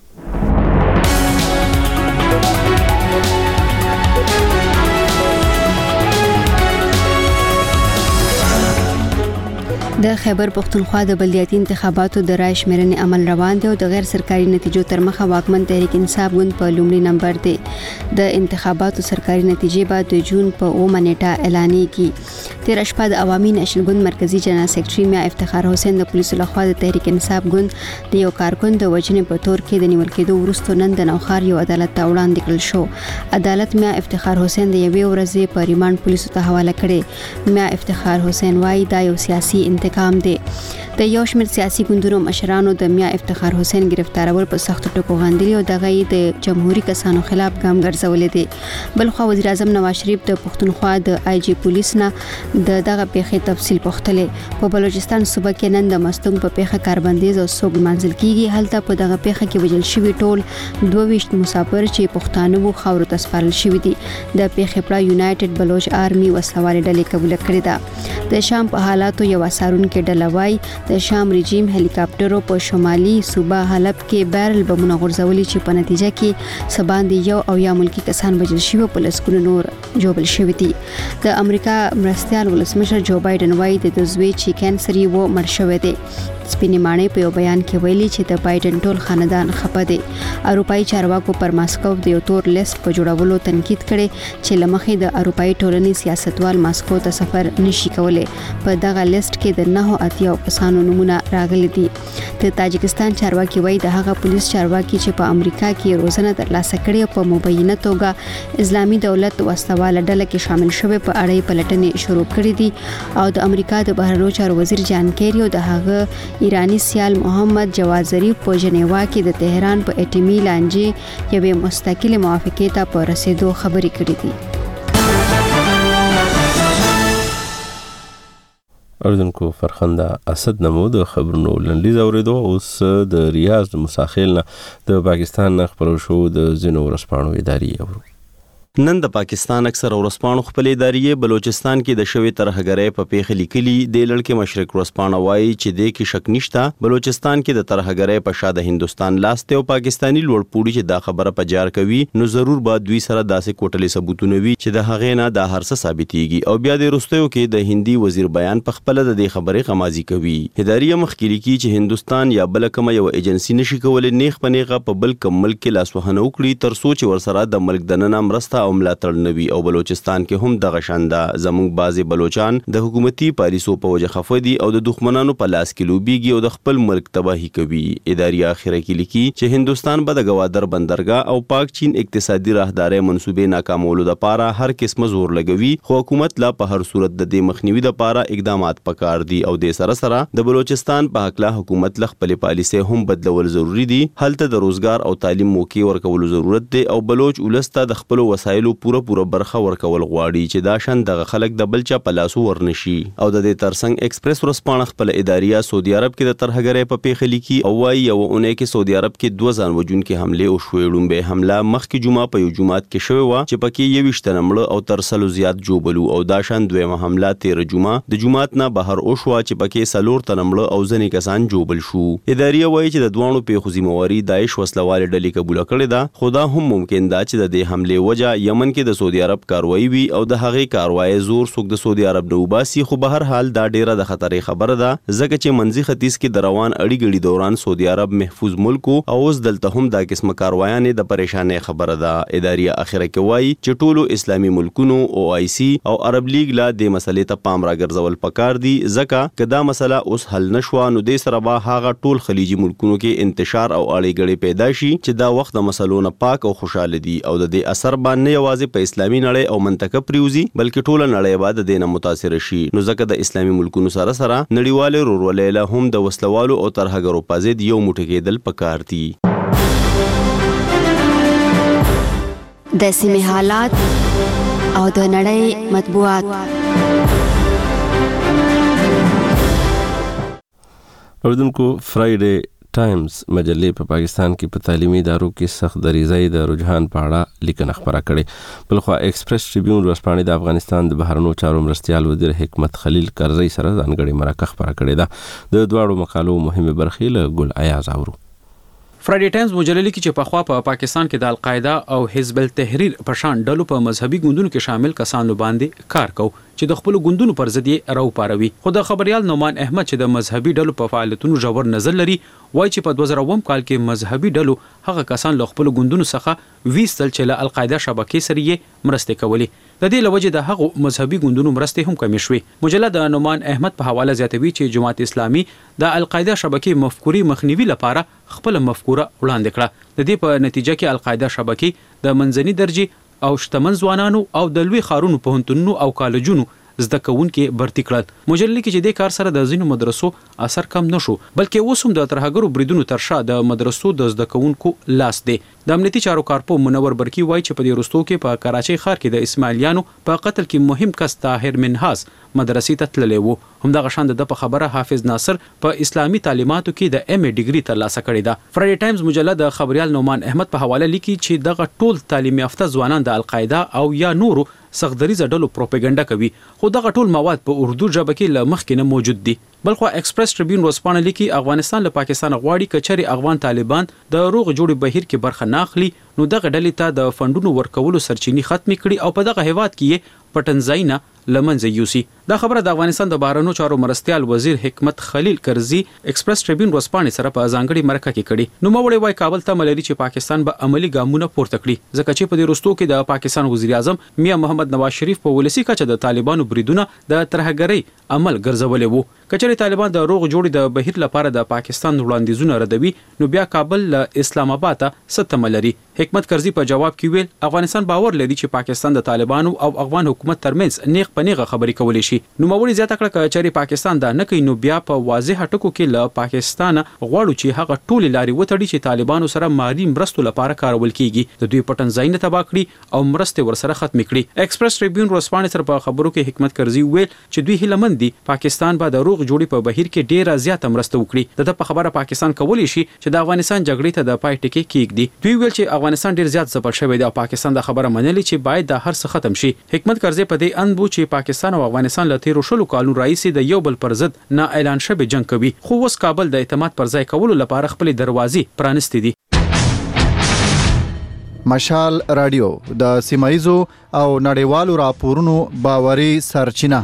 د خیبر پختونخوا د بلدیاتي انتخاباتو د رای شمیرنې عمل روان دی او د غیر سرکاري نتیجو تر مخه واکمن تحریک انصاف ګوند په لومړي نمبر دی. د انتخاباتو سرکاري نتیجې به د جون په 9 نیټه اعلانېږي. تیر شپه د عوامي نېشنل ګوند مرکزی جنرال سیکریټري میا افتخار حسین د پولیسو لخوا د تحریک انصاف ګوند د یو کارکون د وژنې په تور کې د نیول کېدو وروسته نن د نوخار یو عدالت ته وړاندې کړل شو. عدالت میا افتخار حسین د یوې ورځې په ریماند پولیسو ته حواله کړي. میا افتخار حسین وايي دا یو سیاسي انتقام دی. د یو شمېر سیاسي ګوندونو مشرانو د میا افتخار حسین گرفتارول په سختو ټکو غندلي او دغه د جمهوریت کسانو خلاف ګام ګرځولې دي. بلخو وزیر اعظم نواز شریف د پښتونخوا د آی جی پولیس نه دغه پیښې تفصیل پوښتلې. په بلوچستان صوبه کې نن د مستونګ په پیښه کاربندیز او سوګ منځل کیږي. هلته په دغه پیښه کې وژل شوي ټول 22 مسافر چې پښتانه وو خاورو ته سپارل شوي دي. د پیښې پر یونایټډ بلوچ آرمي وسوالې ډلې قبول کړې ده. د شام په حالاتو یو اثرونکې ډله وای د شام رژیم هلیکاپټرو په شمالي صوبه حلب کې بیرل بمونه غورځولي چې په نتیجه کې سباندې یو او یا ملکی کسان وژل شوي په لسګونو نور جوړل شوي دي. د امریکا مرستيال ولسمشر جو بایدن وایي د زوی چې کینسر یې و مړ شوی دی. سپینې ماڼۍ په یو بیان کې ویلي چې د بایدن ټول خاندان خپه دی. اروپایي چارواکو پر ماسکو د یو تور لیست په جوړولو تنقید کړي چې لمخې د اروپایي ټولنې سیاستوال ماسکو ته سفر نشي کولای. په دغه لیست کې د 9 کسانو نمونه راغلي دي. د تاجکستان چارواکي وایي د هغه پولیس چارواکي چې په امریکا کې روزنه ترلاسه کړې په مبینه توګه اسلامي دولت وسوال ډله کې شامل شوی په اړه پلټنې شروع کړې دي او د امریکا د بهرنیو چارو وزیر جان کیری او د هغه ایرانی سیال محمد جواد ظریف په ژنیوا کې د تهران په اټومي لانجې یوې مستقله موافقې ته په رسیدو خبرې کړې دي. اردنکو فرخنده اسد نمو د خبرونو لنډیز اوریدو. اوس د ریاض د مساخیل نه د پاکستان نه خبرو شو د زینو ورسپانو ادارې اورو. نن د پاکستان اکثر ورسپانو خپل ادارې بلوچستان کې د شوی ترهګرۍ په پیښه لیکلي. د لړکې مشرق ورسپانه وایي چې د کې شک نشته بلوچستان کې د ترهګرۍ په شاده هندستان لاسته او پاکستانی لوړپوړي چې دا خبره په جار کوي نو ضرور به دوی سره داسې کوټلې ثبوتونه وي چې د هغې نه دا هر څه ثابتېږي او بیا د وروستیو کې د هندي وزیر بیان په خپل د دې خبرې غمازي کوي. ادارې مخکې لیکي چې هندستان یا بل کومه یو ایجنسی نشي کولای نیغ په نیغه په بل کوم ملک کې لاسوهنه وکړي تر څو چې ورسره د ملک دننه مرسته او ملاتړ نوي او بلوچستان کې هم دغه شانده زموږ بعضي بلوچان د حکومتي پالیسو په وجه خفدي او د دښمنانو په لاس کې لوبيږي او د خپل ملک تباہي کوي. ادارې اخره کې لیکي چې هندستان به د گوادر بندرګاه او پاک چین اقتصادي راهداري منسوبې ناکامولو لپاره هر قسمه زور لګوي خو حکومت لا په هر صورت د دې مخنیوي لپاره اقدامات پکار دي او د سره د بلوچستان په حق لا حکومت ل خپل پالیسي هم بدلول ضروری دي. هلته د روزګار او تعلیم موقع ورکول ضرورت دی او بلوچ ولسته د خپل وسایلو پوره برخه ورکول غواړي چې دا شان دغه خلک د بلچا پلاسو ورنشي. او د دې ترڅنګ ایکسپریس ورسپانه خپل اداریا سعودي عرب کې د ترهګرۍ په پیښه لیکي او وايي یو اونۍ کې سعودي عرب کې 2 ځان وجونکي حمله او شوې لومبه حمله مخکې جمعه په یو جمعات کې شوې و چې پکې 21 تنمړه او ترسلو زیات جوبلو او دا شان دویمه حمله 13 جمعه د جمعات نه بهر او شو چې پکې سلور تنمړه او ځنې کسان جوبل شو. اداریا وايي چې د دوانو پیښو ذمہواری داعش وسلواله ډلې قبول کړې ده. خدا هم ممکن دا چې د دې حمله وجه یمن کې د سعودي عرب کاروایی وي او د هغې کاروایی زور څوک د سعودي عرب نه وباسي خو به هر حال دا ډیره د خطرې خبره ده ځکه چې منځي ختیځ کې د روان اړیګړي دوران سعودي عرب محفوظ ملک او اوس دلته هم دا قسمه کاروایانې د پریشانۍ خبره ده. ادارې اخره کې وایي چې ټولو اسلامي ملکونو او آی سی او عرب لیگ لا د مسلې ته پام راګرځول پکار دي ځکه که دا مسله اوس حل نشوه نو د سره به هغه ټول خلیجي ملکونو کې انتشار او اړیګړي پیدا شي چې دا وخت د مسلو نه پاک او خوشاله دي او د دې اثر باندې یوازې په اسلامي نړۍ او منطقه پریوزي بلکې ټوله نړۍ به د دې نه متاثر شي. نو ځکه د اسلامي ملکونو سره نړیوالې ورورولۍ له هم د وسلوالو او ترهګرو په ضد یو موټی کېدل پکار دي. د سیمې حالات او د نړۍ مطبوعات. اوردونکو فرایډے ټایمز مجلې په پاکستان کې په تعلیمي ادارو کې سخت دریځۍ د رجحان په اړه لیکنه خپره کړې. بلخوا ایکسپریس ټریبیون ورځپاڼې د افغانستان د بهرنیو چارو مرستیال وزیر حکمت خلیل کرزی سره ځانګړې مرکه خپره کړې ده. د دواړو مقالو مهمه برخې له ګل ایاز اورو. فرایډے ټایمز مجله لیکي چې پخوا په پاکستان کې د القاعده او حزب التحریر په شان ډلو په مذهبي ګوندونو کې شامل کسانو باندې کار کو چې د خپل ګوندونو پر ضد یې راوپاروي. خو د خبريال نومان احمد چې د مذهبي ډلو په فعالیتونو ژور نظر لري وایي چې په 2009 کال کې مذهبي ډلو هغه کسان له خپل ګوندونو څخه ویستل چې له القاعده شبکې سره یې مرستې کولې. د دې لوجه د هغو مذهبي ګوندونو مرستې هم کمې شوې. مجله د نومان احمد په حواله زیاتوي چې جماعت اسلامي د القاعده شبکې مفکوري مخنیوي لپاره خپل مفکوره وړاندې کړه. د دې په نتیجه کې القاعده شبکې د منځني درجه او شتمن ځوانانو او د لوی ښارونو پوهنتونونو او کالجونو زده کوونکي برتی کړل. مجله کې چې د کار سره د ځینو مدرسو اثر کم نشو بلکې اوس هم د ترهګرو بریدونو ترشا د مدرسو د زده کوونکو لاس دی. د امنیتي چارو کارپو منور برکی وایي چې په دې وروستو کې په کراچۍ ښار کې د اسماعیلیانو په قتل کې مهم کس طاهر منهاز مدرسې ته تللی و. همدغه شان د په خبره حافظ ناصر په اسلامي تعلیماتو کې د ایم ای ډیګري ترلاسه کړې ده. فرایډے ټایمز مجله د خبريال نومان احمد په حواله لیکي چې دغه ټول تعلیمي یافته ځوانان د القاعده او یا نورو سختدریزه ډلو پروپاګاندا کوي خو دغه ټول مواد په اردو ژبه کې له مخکې نه موجود دي. بلخو ایکسپریس ټریبیون ورځپاڼه لیکي افغانستان له پاکستان غواړي کچري افغان طالبان د روغ جوړي بهیر کې برخه ناخلي نو دغه ډلې ته د فندونو ورکولو سرچینی ختمي کړي او په دغه هیواد کې پټنځاینا لمنځه یوسي. دا خبره د افغانستان د بهرنیو چارو مرستیال وزیر حکمت خلیل کرزی ایکسپریس ټریبیون ورځپاڼې سره په ځانګړي مرکه کې کړي. نو موري وای کابل ته ملري چې پاکستان به عملی ګامونه پورته کړي ځکه چې په دې وروستو کې د پاکستان وزیر اعظم میاں محمد نواز شریف په ولسی کچه د طالبانو بریدونه د ترهګرۍ عمل ګرځولې وو. کچري طالبان د روغ جوړي د بهیر لپاره د پاکستان وړاندیزونه ردوي نو بیا کابل له اسلام آباد ته ستم لري. حکمت کرزی په جواب کې ویل افغانستان باور لري چې پاکستان د طالبانو او افغان حکومت ترمنځ نیغ په نیغه خبرې کولې شي. نو موري زیاته کړه چې پاکستان دا نه کوي نو بیا په واضح ټکو کې له پاکستان غواړو چې هغه ټول لاري وتړي چې طالبانو سره مالی مرستو لپاره کارول کیږي د دوی پټنځای نه تباه کړي او مرستې ورسره ختم کړي. ایکسپریس ټریبیون ورځپاڼې سره په خبرو کې حکمت کرزی ویل چې دوی هیلمن دي پاکستان به د روغ جوړي په بهیر کې ډیره زیاته مرسته وکړي. د په خبره پاکستان کولی شي چې د افغانستان جګړې ته د پای ټکی کېږدي. دوی ویل چې افغانستان ډیر زیات ځپل شوی دی او پاکستان د خبره منلي چې باید د هر څه ختم شي. حکمت کرزی په دې اند بو چې پاکستان او افغانستان له تیرو شلو کالونو راهیسې د یو بل پر ضد نه اعلان شوی جنگ کوي خو اوس کابل د اعتماد پر ځای کولو لپاره خپل دروازې پرانستې دي. مشال رادیو د سیمایزو او نړیوالو راپورونو باوري سرچینه.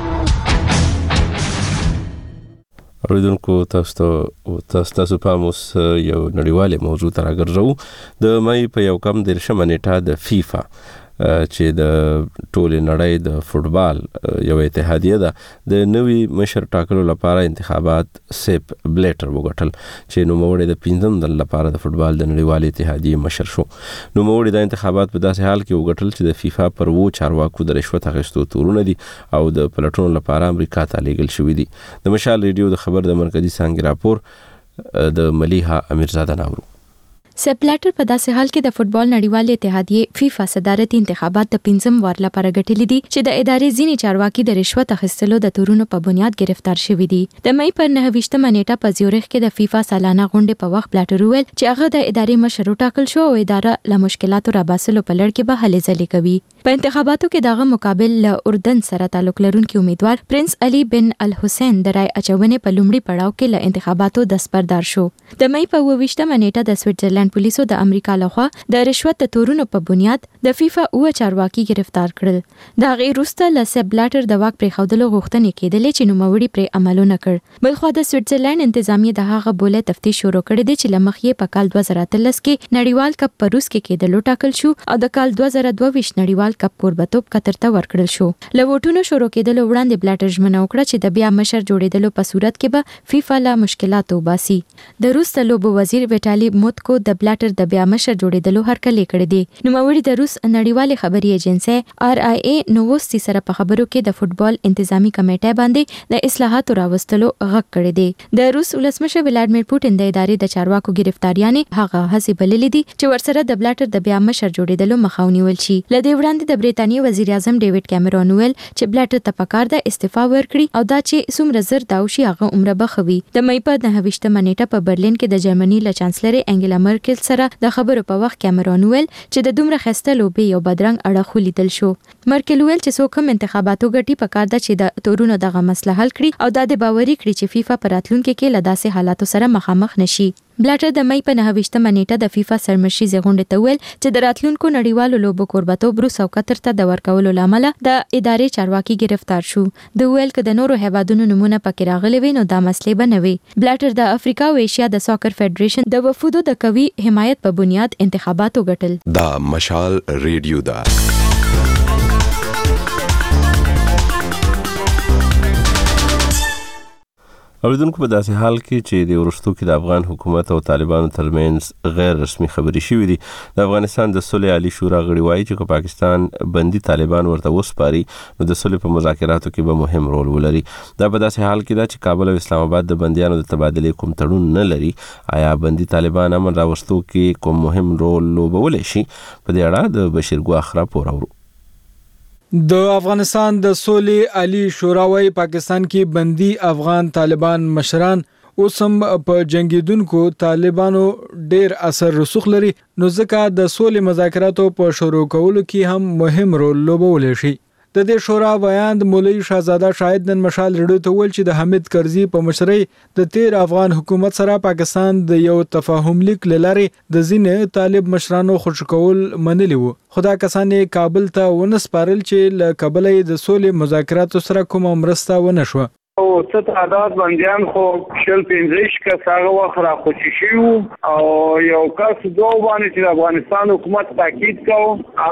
اوریدونکو تاسو په اوس یو نړیواله موضوع ته راګرځو. د مې په یو کم 13 نیټه د فیفا چې د ټول نړۍ د فوتبال یو اتحادیه ده د نوي مشر ټاکلو لپاره انتخابات سیپ بلیټر وګټل چې نو موړي د 15 دل لپاره د فوتبال د نړیوالې اتحادیه مشر شو. نو موړي د انتخابات په داسې حال کې وګټل چې د فیفا پر وو چارواکو د رشوت اخیستو تورونه دي او د پلټونو لپاره امریکا ته لیږل شوی دي. د مشال ریډیو د خبر د مرکزی څنګه راپور د ملیحه امیرزاده ناورو. سیپ بلیټر په داسې حال کې د فوتبال نړیوالې اتحادیې فیفا صدارتي انتخابات د 15 وار لپاره ګټلې دي چې د ادارې ځینې چارواکي د رشوت اخیستلو د تورونو په بنیاد گرفتار شوي دي. د مې پر 29 نیټه په زیورخ کې د فیفا سالانه غونډې په وخت بلیټر وویل چې هغه د ادارې مشر ټاکل شو او اداره له مشکلاتو راباسلو په لړ کې به هلې ځلې کوي. په انتخاباتو کې دغه مقابل له اردن سره تعلق لرونکي امیدوار پرنس علي بن الحسین د رای اچونې په لومړي پړاو کې له انتخاباتو دسپردار شو. د مې په 28 نیټه د سویټزرلند پولیسو د امریکا لخوا د رشوت د تورونو په بنیاد د فیفا او چارواکي گرفتار کړل. دا غي روسته له سیپ بلیټر د واک پرې خودلو غوښتنې کېدلې چې نوموړي پرې عملو نه کړ. بلخو د سویټزرلند انتظامیه د هغه بوله تفتیش شروع کړی دی چې لمخ یې په کال 2013 کې نړیوال کپ په روس کې کېدلو ټاکل شو او د کال 2022 نړیوال کپ کوربتوب قطر ته ورکړل شو. له ووټونو شروع کېدلو وړاندې بلیټر ژمنه وکړه چې د بیا مشر جوړېدلو په صورت کې به فیفا له مشکلاتو وباسي. د روس د لوبو وزیر ویټالي موتکو د د بلاټر د بیا مشر جوړېدلو هرکلی کړی دی. نوموړي د روس نړیوالې خبري ایجنسي RIA نووستي سره په خبرو کې د فوتبال انتظامی کمیټه باندې د اصلاحاتو راوستلو غږ کړی دی. د روس ولسمشر ولادیمیر پوتین د ادارې د چارواکو گرفتاریانې هغه هڅې بللې دي چې ورسره د بلاټر د بیا مشر جوړېدلو مخه ونیول شي. له دې وړاندې د بریټانیا وزیر اعظم ډیوډ کیمرون ویل چې بلاټر ته پکار د استعفا ورکړي او دا چې څومره زر دا وشي هغه عمره بخوي. د مې په 29مه نیټه په برلین کې د جرمني له چانسلر انګلا مرکل سره د خبرو په وخت کیمرون ویل چې د دومره خسته لوبي یو بدرنګ اړه خلیدل شو. مرکل ویل چې څوک هم انتخاباتو ګټي پکار ده چې د تورونو دغه مسله حل کړي او د باوري کړي چې فیفا په راتلونکي کې له داسې حالاتو سره مخامخ نشي. بلاټر د مې په 29مه نیټه د فیفا سرمشریزې غونډې ته ویل چې د راتلونکو نړیوالو لوبو کوربتوب روس او قطر ته د ورکولو لامل د ادارې چارواکي گرفتار شو. د ویل ک د نورو هیوادونو نمونه پکې راغلي وي نو دا مسلې به نه وي. بلاټر د افریقا او ایشیا د ساکر فدریشن د وفودو د قوي حمایت په بنیاد انتخاباتو ګټل. دا مشال ریډیو دا اوریدونکو په داسې حال کې چې د وروستو کې د افغان حکومت او طالبانو ترمنځ غیر رسمي خبرې شوې دي، د افغانستان د صلح عالی شورا غړي وایي چې پاکستان بندي طالبان ورته وسپاري نو د صلح په مذاکراتو کې به مهم رول ولري. دا په داسې حال کې ده چې کابل او اسلام آباد د بنديانو د تبادلې کوم تړون نه لري. آیا بندي طالبان امن راوستو کې کوم مهم رول لوبولی شي؟ په دې اړه د بشیر ګواخ راپور اورو. د افغانستان د صلح عالی شورا وايي پاکستان کې بندي افغان طالبان مشران اوس هم په جنگیدونکو طالبانو ډیر اثر رسوخ لري، نو ځکه د صلح مذاکراتو په شروع کولو کې هم مهم رول لوبولی شي. د دې شورا بیان د مولوی شاهزاده شاهد نن مشال ریډیو ته ویل چې د حمید کرزي په مشرۍ د تیر افغان حکومت سره پاکستان د یو تفاهم لیک لاره د ځینې طالب مشرانو خوشی کول منلی وو، خدا کسان کابل ته ونسپارل چې له کابل د صلح مذاکراتو سره کومه مرسته ونه شوه. او څه تعداد بندیان خو شل 15 کس هغه وخت را خوشي شو او یو کس دوه باندې چې د افغانستان حکومت تاکید کو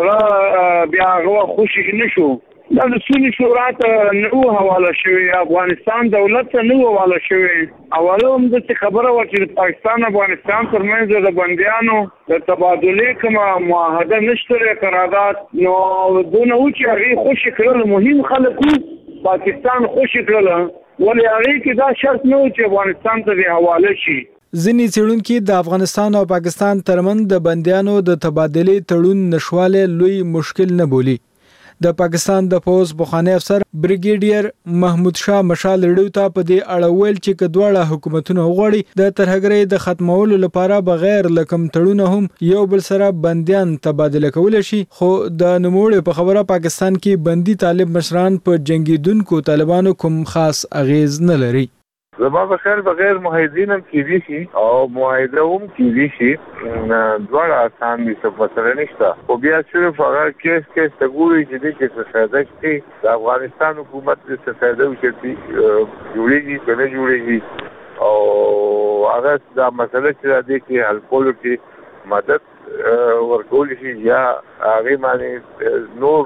هغه بیا هغه خوشي نشو. دا د صلح شورا ته نو حواله شوی، افغانستان دولت ته نو حواله شوی. اوله هم د خبره و چې پاکستان افغانستان ترمنځ د بندیانو د تبادلې کومه معاهده نشته، قرارداد نو دونه و چې هغه خوشي کړل مهم خلکو پاکستان خوشي کړل، ولې هغه کې دا شرط نه و چې افغانستان ته حواله شي. ځینې څېړونکي د افغانستان او پاکستان ترمنځ د بندیانو د تبادلې تړون نشواله لوی مشکل نه بولي. د پاکستان د پوز بخانه افسر بریګیډیر محمود شاه مشال ریډیو ته په دې اړه ویل چې کډواړه حکومتونه غواړي د ترهګرۍ د ختمولو لپاره بغیر لکم تړونه هم یو بل سره بنديان تبادله کول شي، خو د نوموړي په خبره پاکستان کې بندي طالب مشران په جنگیدونکو طالبانو کوم خاص اغیز نه لري. زما په خیال بغیر معاهدین هم کېدی شي او معاهده هم کېدی شي، دواړه آسان دي، څه مسله نشته. خو بیا صرف هغه کیس ته ګوري چې دې کې څه فایده شي، د افغانستان حکومت دې څه فایده وکړي جوړېږي که نه جوړېږي، او هغه دا مسله چې دا دې کې حل کولو کې مدد ورکول شي یا هغې باندې نور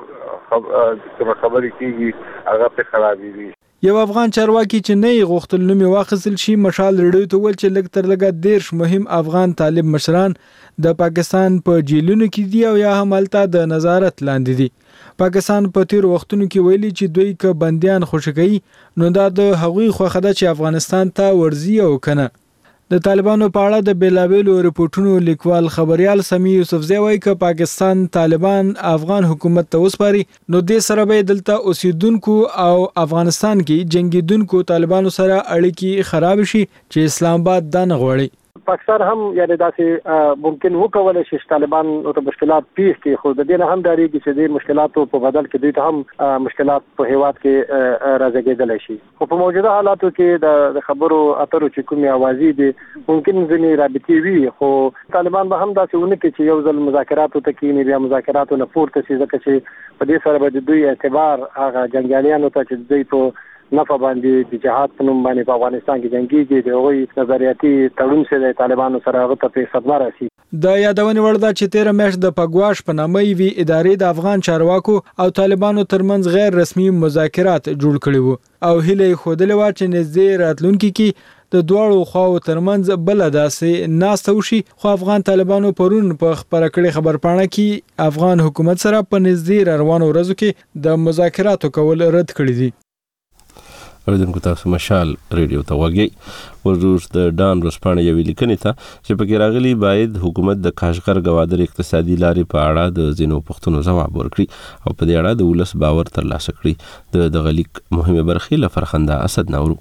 کومه خبرې کېږي هغه پرې خرابېږي. یو افغان چارواکي چې نه غوښتل نوم واخیستل شي مشال ریډیو ته ویل چې لږ تر لږه 10 مهم افغان طالب مشران د پاکستان په جیلونو کې دي او یا هم هلته د نظارت لاندې دي. پاکستان په تیر وختونو کې ویلي چې دوی که بندیان خوشی کوي نو دا د هغوی خوښه ده چې افغانستان ته ورځي او کنه. د طالبانو په اړه د بیلابیلو ریپورتونو لیکوال خبريال سمی یوسفزی وایي چې پاکستان طالبان افغان حکومت ته وسپاري نو د سره به دلته اوسیدونکو او افغانستان کې جنگیدونکو طالبانو سره اړیکې خراب شي چې اسلام آباد دا نه غواړي. پاکستان هم یعنی داسې ممکن وکولای شي چې طالبان او مشکلات پیښ کړي، خو د دې نه هم ډاریږي چې د مشکلاتو په بدل کې دوی ته هم مشکلات په هیواد کې راځګېدلی شي. خو په موجوده حالاتو کې د خبرو اترو چې کومې اوازې دي ممکن ځینې رابطې وي، خو طالبان به هم داسې ونه کړي چې یو ځل مذاکراتو ته کښېني بیا مذاکراتو نه پورته شي، ځکه چې په دې سره به د دوی اعتبار هغه جنګیالیانو ته چې دوی په نفع باندې د جهاد په نوم باندې په افغانستان کې جنگيږي د هغوی نظریاتي تړون سره د طالبانو سره هغه ته په صدمه راسي. د یادونې وړ ده چې 13 میاشت د پګواش په نامه وی ادارې د افغان چارواکو او طالبانو ترمنځ غیر رسمي مذاکرات جوړ کړي وو او هیله خودلې و چې نږدې راتلونکي کې د دواړو خواو ترمنځ بل داسې ناسته وشي، خو افغان طالبانو پرون په خبره کړې خبرپاڼه کې افغان حکومت سره په نږدې روانو ورځو کې د مذاکراتو کول رد کړی دي. اوریدونکو تاسو مشال ریډیو ته وګورئ. ورسره د ډان ورځپاڼې یوې لیکنې ته چې پکې راغلي باید حکومت د کاشغر ګوادر اقتصادي لارې په اړه د ځینو پوښتنو ځواب ورکړي او په دې اړه د ولس باور ترلاسه کړي. دغه لیک مهمه برخې له فرخنده اسد نورو.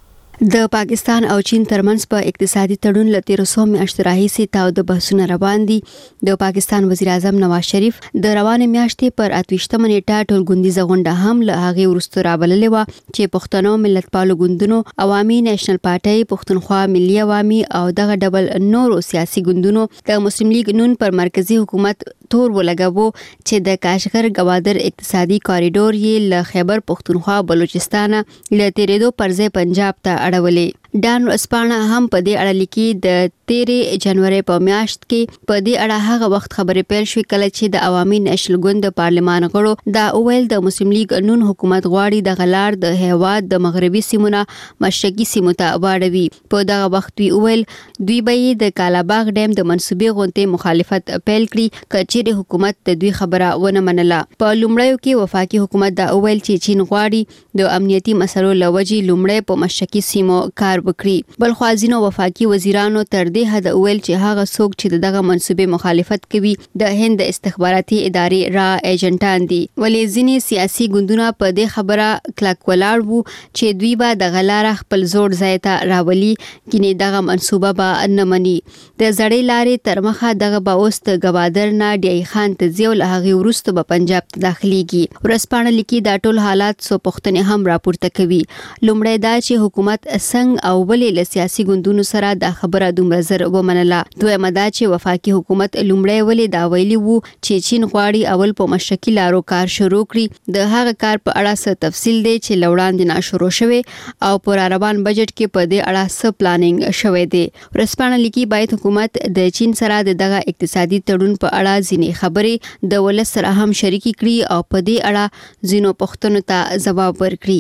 د پاکستان او چین ترمنځ په اقتصادي تړون ل 1300 میاشتې راهیسې تاو د بحثونه روان دي. د پاکستان وزیر اعظم نواز شریف د روانې میاشتې پر 28 نیټه ټولګوندیزه غونډه هم له هغه وروسته رابللې و چې پښتنو ملتپالو ګوندونو، عوامي نېشنل پارټي، پښتونخوا ملي عوامي او دغه ډبل نورو سیاسي ګوندونو د مسلم لیگ نون پر مرکزی حکومت تور ولګاوه چې د کاشغر ګوادر اقتصادي کاریډور یې له خیبر پښتونخوا بلوچستان له تیریدو پر ځای پنجاب ته اړولې. ډان ورځپاڼه هم په دې اړه لیکي د 13 جنوري په میاشت کې په دې اړه هغه وخت خبرې پیل شوې کله چې د عوامي نېشنل ګوند د پارلمان غړو دا اویل د مسلم لیگ نون حکومت غواړي د غلار د هیواد د مغربي سیمونه مشرقي سیمو ته واړوي. په دغه وخت وی اویل دوی به د کالاباغ ډیم د منسوبې غونډې مخالفت پیل کړي کچېره حکومت د دوی خبره ونه منله. په لومړیو کې وفاقي حکومت دا اویل چې چین غواړي د امنیتي مسلو لوجې لومړی په مشرقي سیمو کار وکړي. بل خو ځینو وفاقي وزیرانو تر دې حد اویل چې هغه څوک چې دغه منسوبې مخالفت کوي د هند استخباراتي ادارې را ایجنټان دي. ولې ځینې سیاسي ګوندونه په دې خبره کلک ولاړ وو چې دوی به د غلار خپل زوړ ځای ته راولي کینې دغه منسوبه به نه مني. د زړې لارې تر مخه دغه به اوس د ګوادر نه ډی خان ته ځي او له هغې وروسته به پنجاب ته داخليږي. ورځپاڼه لیکي دا ټول حالات څو پوښتنې هم راپورته کوي. لومړی دا چې حکومت څنګه او ولې له سیاسي ګوندونو سره دا خبره دومره زر ومنله. دویمه دا چې وفاقي حکومت لومړی ولې دا ویلي وو چې چین غواړي اول په مشرقي لارو کار شروع کړي. د هغه کار په اړه څه تفصیل دی چې لوړاندې نه شروع شوی او پر روان بجټ کې په دې اړه څه پلانینګ شوی دی. ورځپاڼه لیکي باید حکومت د چین سره دغه اقتصادي تړون په اړه ځینې خبرې د ولس سره هم شریکې کړي او په دې اړه ځینو پوښتنو ته ځواب ورکړي.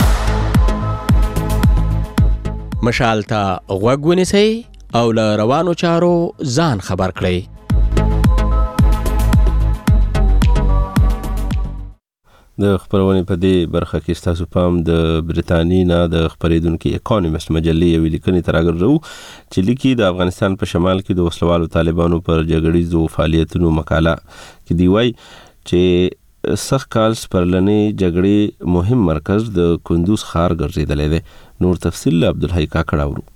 مشال ته غوږ ونیسئ او له روانو چارو ځان خبر کړئ. د خبرونې په دې برخه کې ستاسو پام د برېټانیا نه د خبرېدونکو اکانومست مجلې یوې لیکنې ته راګرځو چې لیکي د افغانستان په شمال کې د وسلوالو طالبانو پر جګړیزو فعالیتونو مقاله کې دی وایي چې سخت کال سپرلنې جګړې مهم مرکز د کندوز ښار ګرځېدلی دی. نور تفصیل عبدالحی کاکړ اورو.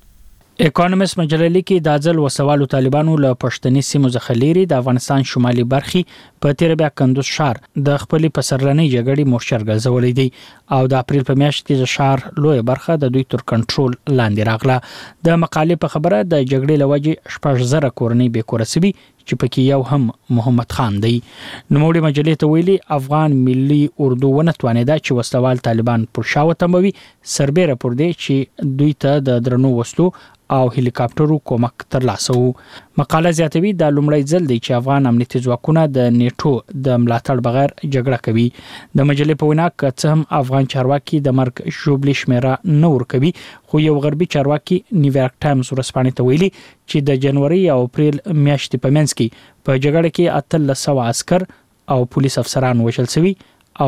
اکانومست مجله لیکي د ځل وسوالو طالبانو له پښتني سیمو څخه لري د افغانستان شمالي برخې په تیر بیا کندوز ښار د خپل پسرلنۍ جګړې مورچر ګرځولې دي او د اپریل په میاشت کې د ښار لوی برخه د دوی تر کنټرول لاندې راغله. د مقالې په خبره د جګړې لوجې 6,000 کورنۍ بې کوره سوي چې پکې یو هم محمد خان دی. نوموړي مجلې ته ویلي افغان ملي اردو ونه توانیدا چې وسلوال طالبان پر شاوه تموي. سربېره پر دې چې دوی ته د درنو وسلو او هلیکاپټرو کومک ترلاسه وو. مقاله زیاتوي دا لومړی ځل دی چې افغان امنیتي ځواکونه د نیټو د ملاتړ بغیر جګړه کوي. د مجلې په وینا که څه هم افغان چارواکي د مرګ ژوبلې شمیره نه ورکوي خو یو غربي چارواکي نیویارک ټایمز ورځپاڼې ته ویلي چې د جنوري او اپریل میاشتې په منځ کې په جګړه کې 1300 عسكر او پولیس افسران وژل شوي او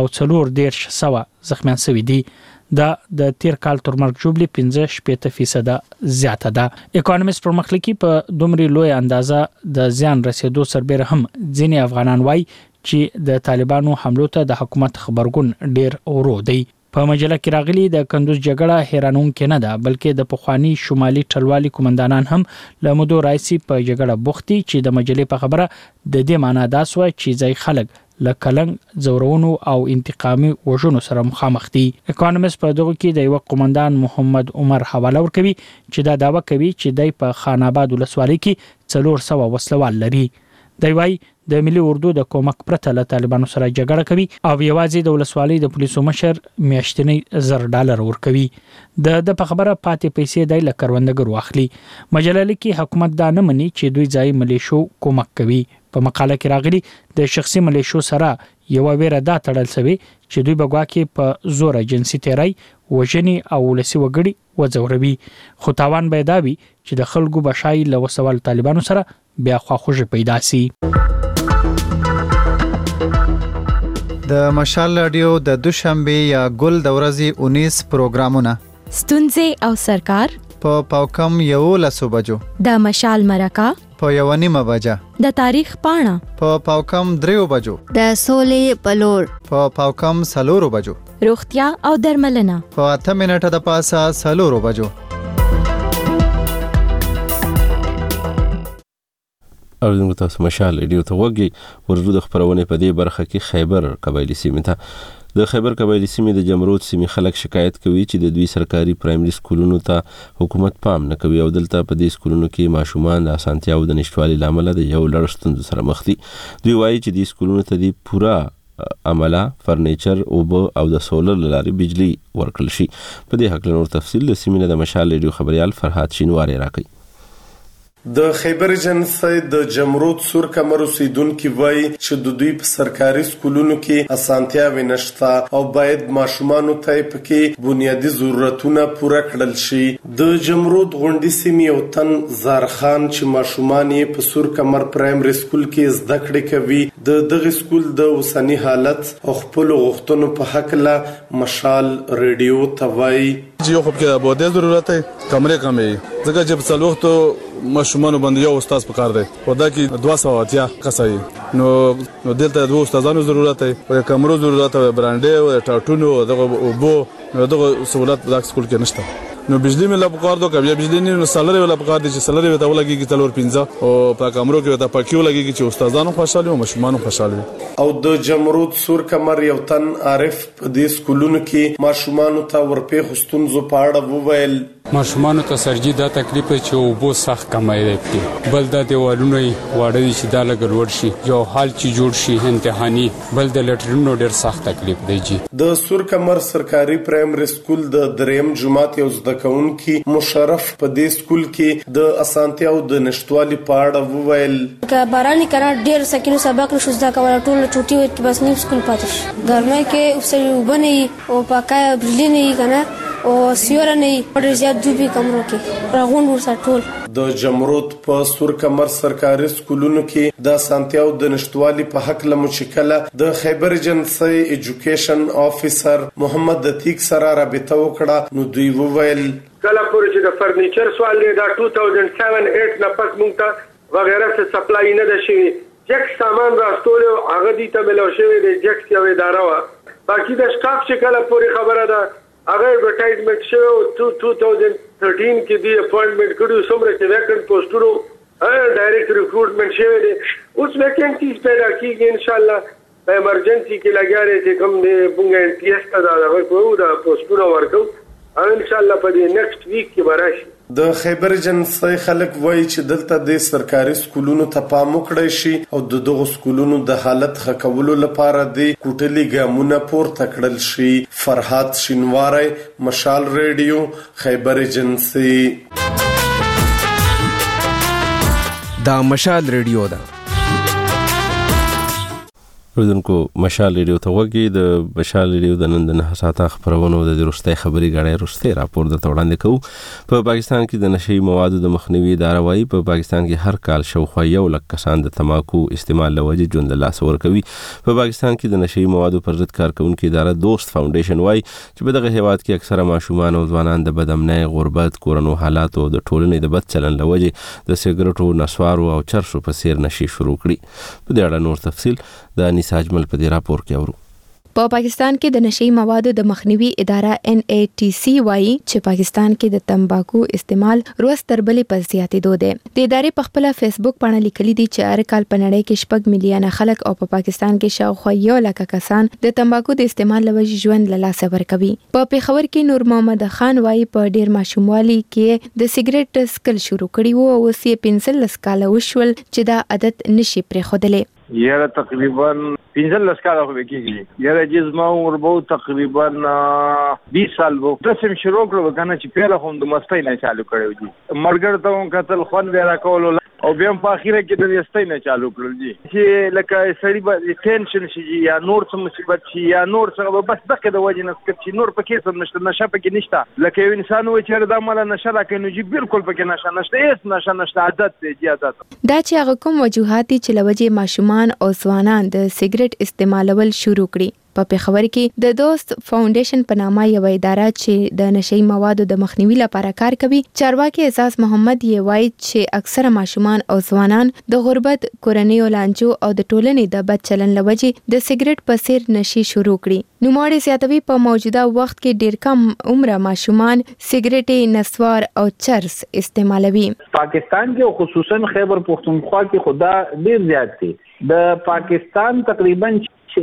4,100 زخمیان شوي دي. دا د تیر کال تر مرګ ژوبلې 15% زیاته ده. اکانومست پر مخلکی په دومره لوی اندازه د زیان رسیدو سربېره هم ځینې افغانان وایي چې د طالبانو حملو ته د حکومت خبرګون ډیر ورو دی. په مجله کې راغلي د کندوز جګړه حیرانونکې نه ده بلکې د پخوانی شمالي ټلوالي کومندانان هم له مودو راځي په جګړه بوختي چې د مجلې په خبره د دې معنی دا سو چې ځای خلک لکلنګ زورونو او انتقامي وژنو سره مخامخ دي. اکانومست په دغه کې د یو قومندان محمد عمر حواله ورکوي چې دا داوا کوي چې د په خان آباد ولسوالۍ کې 400 وسلوال لري. دی وايي د ملي اردو د کومک پرته له طالبانو سره جګړه کوي او یوازې د ولسوالۍ د پولیسو مشر میاشتنی $1,000 ورکوي. د په خبره پاتې پیسې د لکروندګر واخلي. مجله لیکي حکومت دا نه مني چې دوی ځای ملیشو کومک کوي. په مقاله کې راغلي د شخصي ملیشو سره یو ویره دا تړل شوی چې دوی بګوا کې په زور جنسي تیرای وژنې او ولسي وګړي وځوروي. خو تاوان به دا وي چې د خلکو بشای له وسوال طالبانو سره بیا خواخوږي پیدا سي. د مشال رادیو د دوشنبه یا ګل د ورځې 19 پروګرامونه ستونزې او سرکار په پاوکم 11 بجو، د مشال مرکه په 1:30 بجه، د تاریخ پاڼه په پاوکم 3 بجو، د سولې پلور په پاوکم 4 بجو، روغتیا او درملنه په 8 منټه د پاسه 4 بجو. او زموږ تاسو مشال ریډیو ته وګورئ. ورته د خبرونه په دې برخه کې خیبر قبایلی سیمه ته د خیبر قبایلی سیمې د جمرود سیمې خلک شکایت کوي چې د دوی سرکاري پرایمري سکولونو ته حکومت پام نه کوي او دلته په دې سکولونو کې ماشومان د اسانتیاو د نشټوالي لامل د یو لړ ستونزو سره مخ دي. دوی وایي چې د سکولونو ته د پورا عمله فرنیچر اوبه او د سولر لاري بجلی ورکړل شي. په دې حق له نور تفصیل د سیمې د مشال ریډیو خبريال فرحات شینواری راکړي. د خیبر جنسي د جمرود سور کمر اوسیدونکو وایي چې د دوی په سرکاري سکولونو کې اسانتیاوې نشته او باید ماشومانو ته پکې بنیادی ضرورتونه پوره کړل شي. د جمرود غونډې سیمې یو تن زارخان چې ماشومان یې په سور کمر پرایمري سکول کې زده کړې کوي د دغه سکول د اوسنی حالت او خپل غوښتنو په حق له مشال ریډیو ته وایي چې یو خو کې د بوده ضرورت دی کمرې کمې ځکه چې په څلوختو ماشومان باندې یو استاد پکار دی او دا کې 280 کسای نو دلته دوه استادانو ضرورت دی او کمرو ضرورت دی برانډي او ټاټونو دغه اوبو دغه سہولت په سکول کې نشته. نو بجلی مله پکار دو کبي بجلی نه سالري ولا پکار دي چې سالري وته ولګي کې تلور 15 او په کمرو کې وته پکیو لګي چې استادانو خوشاله او ماشومان خوشاله. او د جمرود سور کمر یو تن عارف په دې سکولونو کې ماشومان ته ورپې خستونزو پاړه وویل ماشومان ته سرجی دا تکلیف چې وبو سخت کمای دی بل د دیوالونو واړه چې دا لګل ورشي یو حال چې جوړ شي امتحاني بل د لټرینو ډیر سخت تکلیف دی جی. د سور کمر سرکاري پرایمري سکول د دریم جماعت یو زدکونکي مشرف په دې سکول کې د اسانتیاو د نشټوالي پاړه وویل که باراني کړه ډیر سکینو سبق نشو زده کول ټول چټي وي بس نیم سکول پاتش ګرمه کې اوسې وبني او پاکه بجلی نه کنه او سیوره نه ډیر زیات دوبي کمرو کې راغون ورسره ټول. د جمرود په سور کمر سرکاري سکولونو کې د اسانتیاو د نشټوالي په حق له مشکله د خیبر جنسي ایجوکیشن افیسر محمد دتیک سره رابطه وکړه. نو دوی وویل کله پورې چې د فرنیچر سوال دی دا 2007-8 نه پس مونږ ته وغیرہ څه سپلای نه ده شوی جک سامان راستول هغه دي ته ملو شوی دی جک یو اداره وا باقي د سټاف چې کله پورې خبره ده هغه ایڈورټایزمنت شو 2013 کې دی اپوینټمنت کړو څومره چې ویکنټ پوسټونو ډایرکټ ریکروټمنت شوی دی اوس ویکنسیز پیدا کیږي ان شاء الله په ایمرجنسي کې لګاره چې کوم دی بونګ ان ټي اس ته دا کوو دا پوسټونو ورکو ان شاء الله په دې نیکسټ ویک کې براشي. د خیبر جنسي خلک وایي چې دلته د سرکاري سکولونو ته پام وکړی شي او دغه سکولونو د حالت ښه کولو لپاره د کوټلي ګامونه پورته کړل شي. فرحات شینواری مشال ریډیو خیبر جنسي. دا مشال ریډیو ده. ودونکو مشال ریډیو ته وګورئ. د مشال ریډیو د نن د 9 ساعته خبرونو د وروستۍ خبري غړې وروستۍ راپور درته وړاندې کوو. په پاکستان کې د نشي موادو د مخنیوي اداره وايي په پاکستان کې هر کال شاوخوا 1 لک کسان د تماکو استعمال لوجه ژوند له لاس ورکوي. په پاکستان کې د نشي موادو پر ضد کارکونکو اداره دوست فاونډیشن وايي چې په دغه هیواد کې اکثره ماشومان او ځوانان د بدامنۍ غربت کورونو حالات او د ټولنې د بد چلن لوجه د سیګریټو نسوارو او چرسو په سیر نشي شروع کړي. په دې اړه نور تفصیل د نساجمل په دې راپور کې اورو. په پاکستان کې د نشئی موادو د مخنیوي اداره NATC وایي چې پاکستان کې د تمباکو استعمال روز تر بلې په زیاتېدو دی. د ادارې په خپل فیسبوک باندې لیکلي دي چې هر کال په نړۍ کې 6 میلیونه خلک او په پاکستان کې شاوخوا 1 لک کسان د تمباکو د استعمال لوجې ژوند له لاسه ورکوي. په پیښور کې نور محمد خان وایي په ډیر ماشوموالي کې د سیګریټ سکل شروع کړي وو او اوس یې 15 کاله وشول چې دا عادت نشي پرېښودلی. یاره تقریبا 15 کاله خو کېږي یاره جسمه عمر به تقریبا 20 سال وو رسم شروع کړو کنه چې پیله هم د مستی نه چالو کړو دي مرګر ته قتل خوان به را کول او بیا په اخیره کې د یستای نه چالو کړل دي چې لکه سړی به ټینشن شي یا نور څه مصیبت شي یا نور څه بس دغه د وجه نه چې نور پکې څه نشته نشه پکې نشته لکه یو انسان وایي چې دا مال نشه راکې نو جی بالکل پکې نشه نشته هیڅ نشه نشته عادت دی عادت دا چې هغه کوم وجوهات چې لوجه ماشومان او ځوانان د سیګریټ استعمالول شروع کړي په پیښور کې د دوست فاونډیشن په نامه یو اداره چې د نشئی موادو د مخنیوي لپاره کار کوي چارواکي اعزاز محمد یې وایي چې اکثره ماشومان او ځوانان د غربت کورنیو لانجو او د ټولنې د بد چلن لوجه د سیګریټ په څیر نشي شروع کړي نوموړي زیاتوي په موجوده وخت کې ډیر کم عمره ماشومان سیګریټ نسوار او چرس استعمالوي پاکستان کې خصوصا خیبر پختونخوا کې خدا ډیر زیات دي د پاکستان تقریبا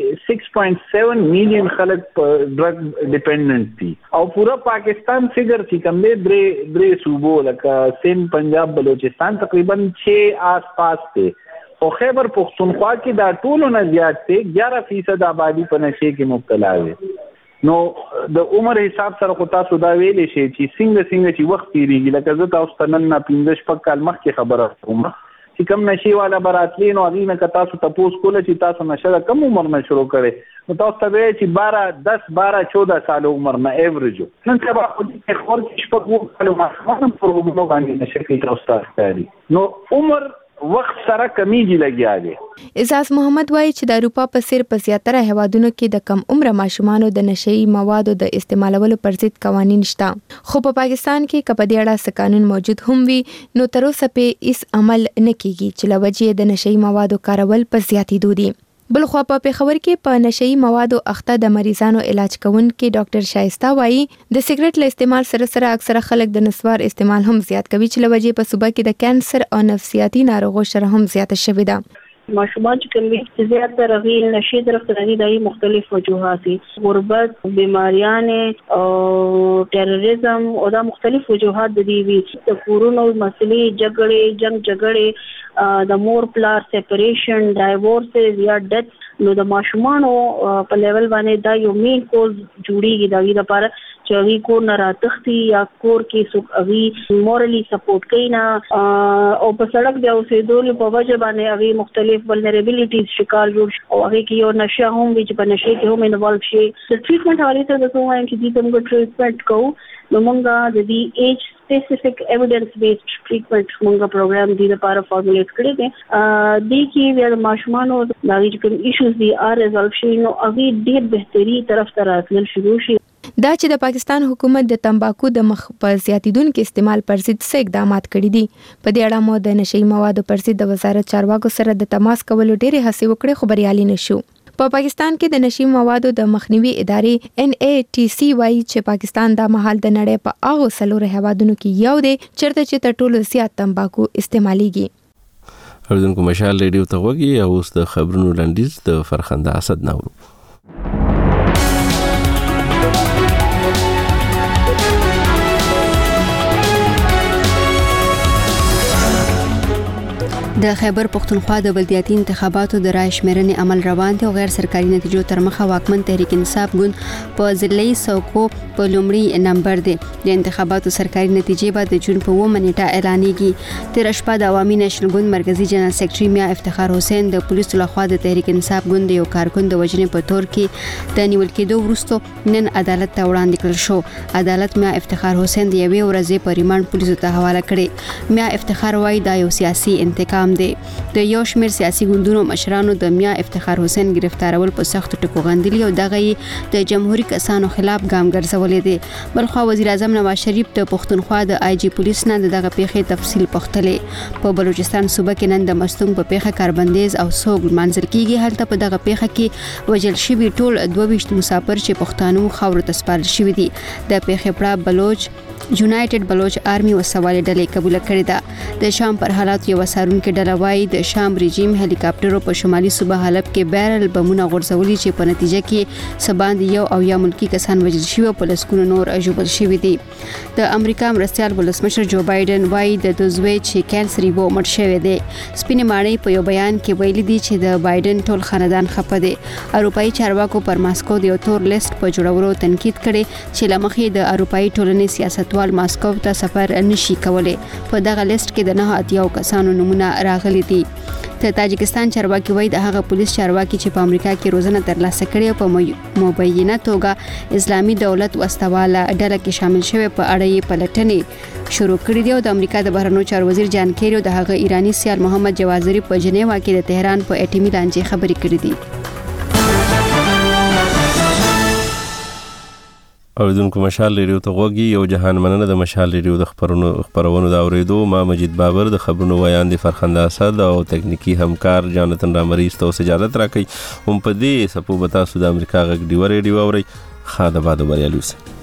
6.7 میلیون خلک په ډرګ ډیپندنٹ دي او پورا پاکستان فگر چې کوم دی درې صوبو لکه سند پنجاب بلوچستان تقریبا 6 آس پاس دي او خیبر پختونخوا کې دا ټولو نه زیات دي 11% آبادی په نشې کې مبتلا دي نو د عمر حساب سره خو تاسو دا ویلې شي چې څنګه چې وخت تیریږي لکه زه تاسو ته نن 15 کال مخکې خبره کوم چې کم نشي والا براتلی نو اغي نه کتا تاسو تاسو کوله چې تاسو نشه کم عمر نه شروع کړي نو تاسو ته چې 12 سال عمر نه ایوریج نن سبا خو د خور کې شپږ کلو ما په وګړو باندې نشه کې تاسو ته نو عمر وخت سره کمیږي لګیا دی اعزاز محمد وایي چې د اروپا په څیر په زیاتره هیوادونو کې د کم عمر ماشومانو د نشئی موادو د استعمالولو پر ضد قوانین شته خو په پاکستان کې کپدی اړه قانون موجود هم وي نو تر اوسه په اس عمل نه کیږي چې لوجه د نشئی موادو کارول په زیاتېدو دي بلخوا په پیښور کې په نشئی موادو اخته د مریضانو علاج کوونکي ډاکټر شایسته وایي د سیګریټ له استعمال سره اکثره خلک د نسوار استعمال هم زیات کوي چې لوجه په صوبه کې د کانسر او نفسیاتي ناروغیو شره هم زیاته شوې ده ماشومان چې کوم زیات درغي نشي درف راغلي د مختلف وجوهات غربت بیماریان او ټیرریزم او د مختلف وجوهات د دې وی د کورونو مسلې جګړې د مور پلار سیپریشن ډایورسز یا ډیث نو د ماشومانو په لیول باندې دا یو مین کوز جوړیږي دا غي لپاره چې هغه کور نه راتختی یا کور کې څوک هغه مورالي سپورټ کوي نه او په سړک دی اوسېدل په وجه باندې هغه مختلف vulnerabilities شکار جوړ او هغه کې یو نشه هم وي چې په نشه کې هم انوالو شي د ټریټمنټ حواله سره د کوم چې دې موږ ټریټمنټ کوو نو موږ د دې ایج specific evidence based treatment موږ پروګرام دې لپاره فارمولیټ کړی دی د کې ویل ماشومانو د کوم ایشوز دي ریزولف شي نو هغه ډېر بهتري طرف ته راتلل شروع شي دا چې د پاکستان حکومت د تمباکو د مخ په زیاتیدونکو استعمال پر ضد څه اقدامات کړي دي په دې اړه مو د نشئی موادو پر ضد د وزارت چارواکو سره د تماس کولو ډېرې هڅې وکړې خو بریالي نشو په پاکستان کې د نشئی موادو د مخنیوي ادارې NATC وایي چې پاکستان د مهال د نړۍ په هغه څلور هیوادونو کې یو دی چیرته چې تر ټولو زیات تمباکو استعماليږي اردن کو مشال ریډیو ته وګي او اوس د خبرونو لنډیز د فرخنده اسد نورو د خیبر پختونخوا د بلدیاتي انتخاباتو د رای شمیرنې عمل روان دی او غیر سرکاري نتیجو تر مخه واکمن تحریک انصاف ګوند په ضلعي څوکو په لومړي نمبر دی د انتخاباتو سرکاري نتیجې به د جون په 9 نیټه اعلانېږي تر شپه د عوامي نېشنل ګوند مرکزی جنرال سیکریټري میا افتخار حسین د پولیسو لخوا د تحریک انصاف ګوند یو کارکون د وژنې په تور کې د نیول کېدو وروسته نن عدالت ته وړاندې کړل شو عدالت میا افتخار حسین د یوې ورځې په ریماند پولیسو ته حواله کړي میا افتخار وايي دا یو سیاسي انتقام دی د یو شمېر سیاسي ګوندونو مشرانو د میا افتخار حسین گرفتارول په سخت ټکو غندلي او دغه د جمهوریت کسانو خلاف ګام ګرځولې دي بلخوا وزیر اعظم نواز شریف د پښتونخوا د آی جی پولیس نه دغه پیښې تفصیل پوښتلې په بلوچستان صوبه کې نن د مستونګ په پیښه کاربندیز او سوګ منځل کیږي هلته په دغه پیښه کې وجل شوی ټول 22 مسافر چې پښتانو خاور ته سپارل شوی دي د پیښې پړه بلوچ یونایټډ بلوچ آرمي او سوالې ډلې قبول کړې ده د شام پر حالات یو وسارونکو ډله وايي د شام رژیم هلیکاپټرو په شمالي صوبه حلب کې بیرل بمونه غورځولي چې په نتیجه کې سباند یو او یا ملکی کسان وژل شوي او په لسګونو نور ژوبل شوي دي. د امریکا مرستیال ولسمشر جو بایدن وايي د دوزوي چې کینسري وو مړ شوی دی. سپینې ماڼۍ په یو بیان کې ویلي دي چې د بایدن ټول خاندان خپه دي. اروپایي چارواکو پر ماسکو د یو تور لیست په جوړولو تنقید کړي چې لمخې د اروپایي ټولنې سیاستوال ماسکو ته سفر نشي کولای. په دغه لیست کې د 9 کسانو نمونه راغلي دي. د تاجکستان چارواکي وایي د هغه پولیس چارواکي چې په امریکا کې روزنه ترلاسه کړې او په مبینه توګه اسلامي دولت وسطواله ډله کې شامل شوی په اړه یې پلټنې شروع کړې دي. او د امریکا د بهرنیو چارو وزیر جان کیری او د هغه ایرانی سیال محمد جواد ظریف په جنیوا کې د تهران په اټومي لانجې خبرې کړې دي. اوریدونکو مشال ریډیو ته غوږی یو جهان مننه د مشال ریډیو د خبرونو د اوریدو. ما مجید بابر د خبرونو ویان دي فرخنده اسد او تکنیکی همکار جانتن رامریز ته اجازه راکړي. هم په دې سپو بتا سود امریکا غږ دی ریډیو اوري خاله باد بریالي اوسه.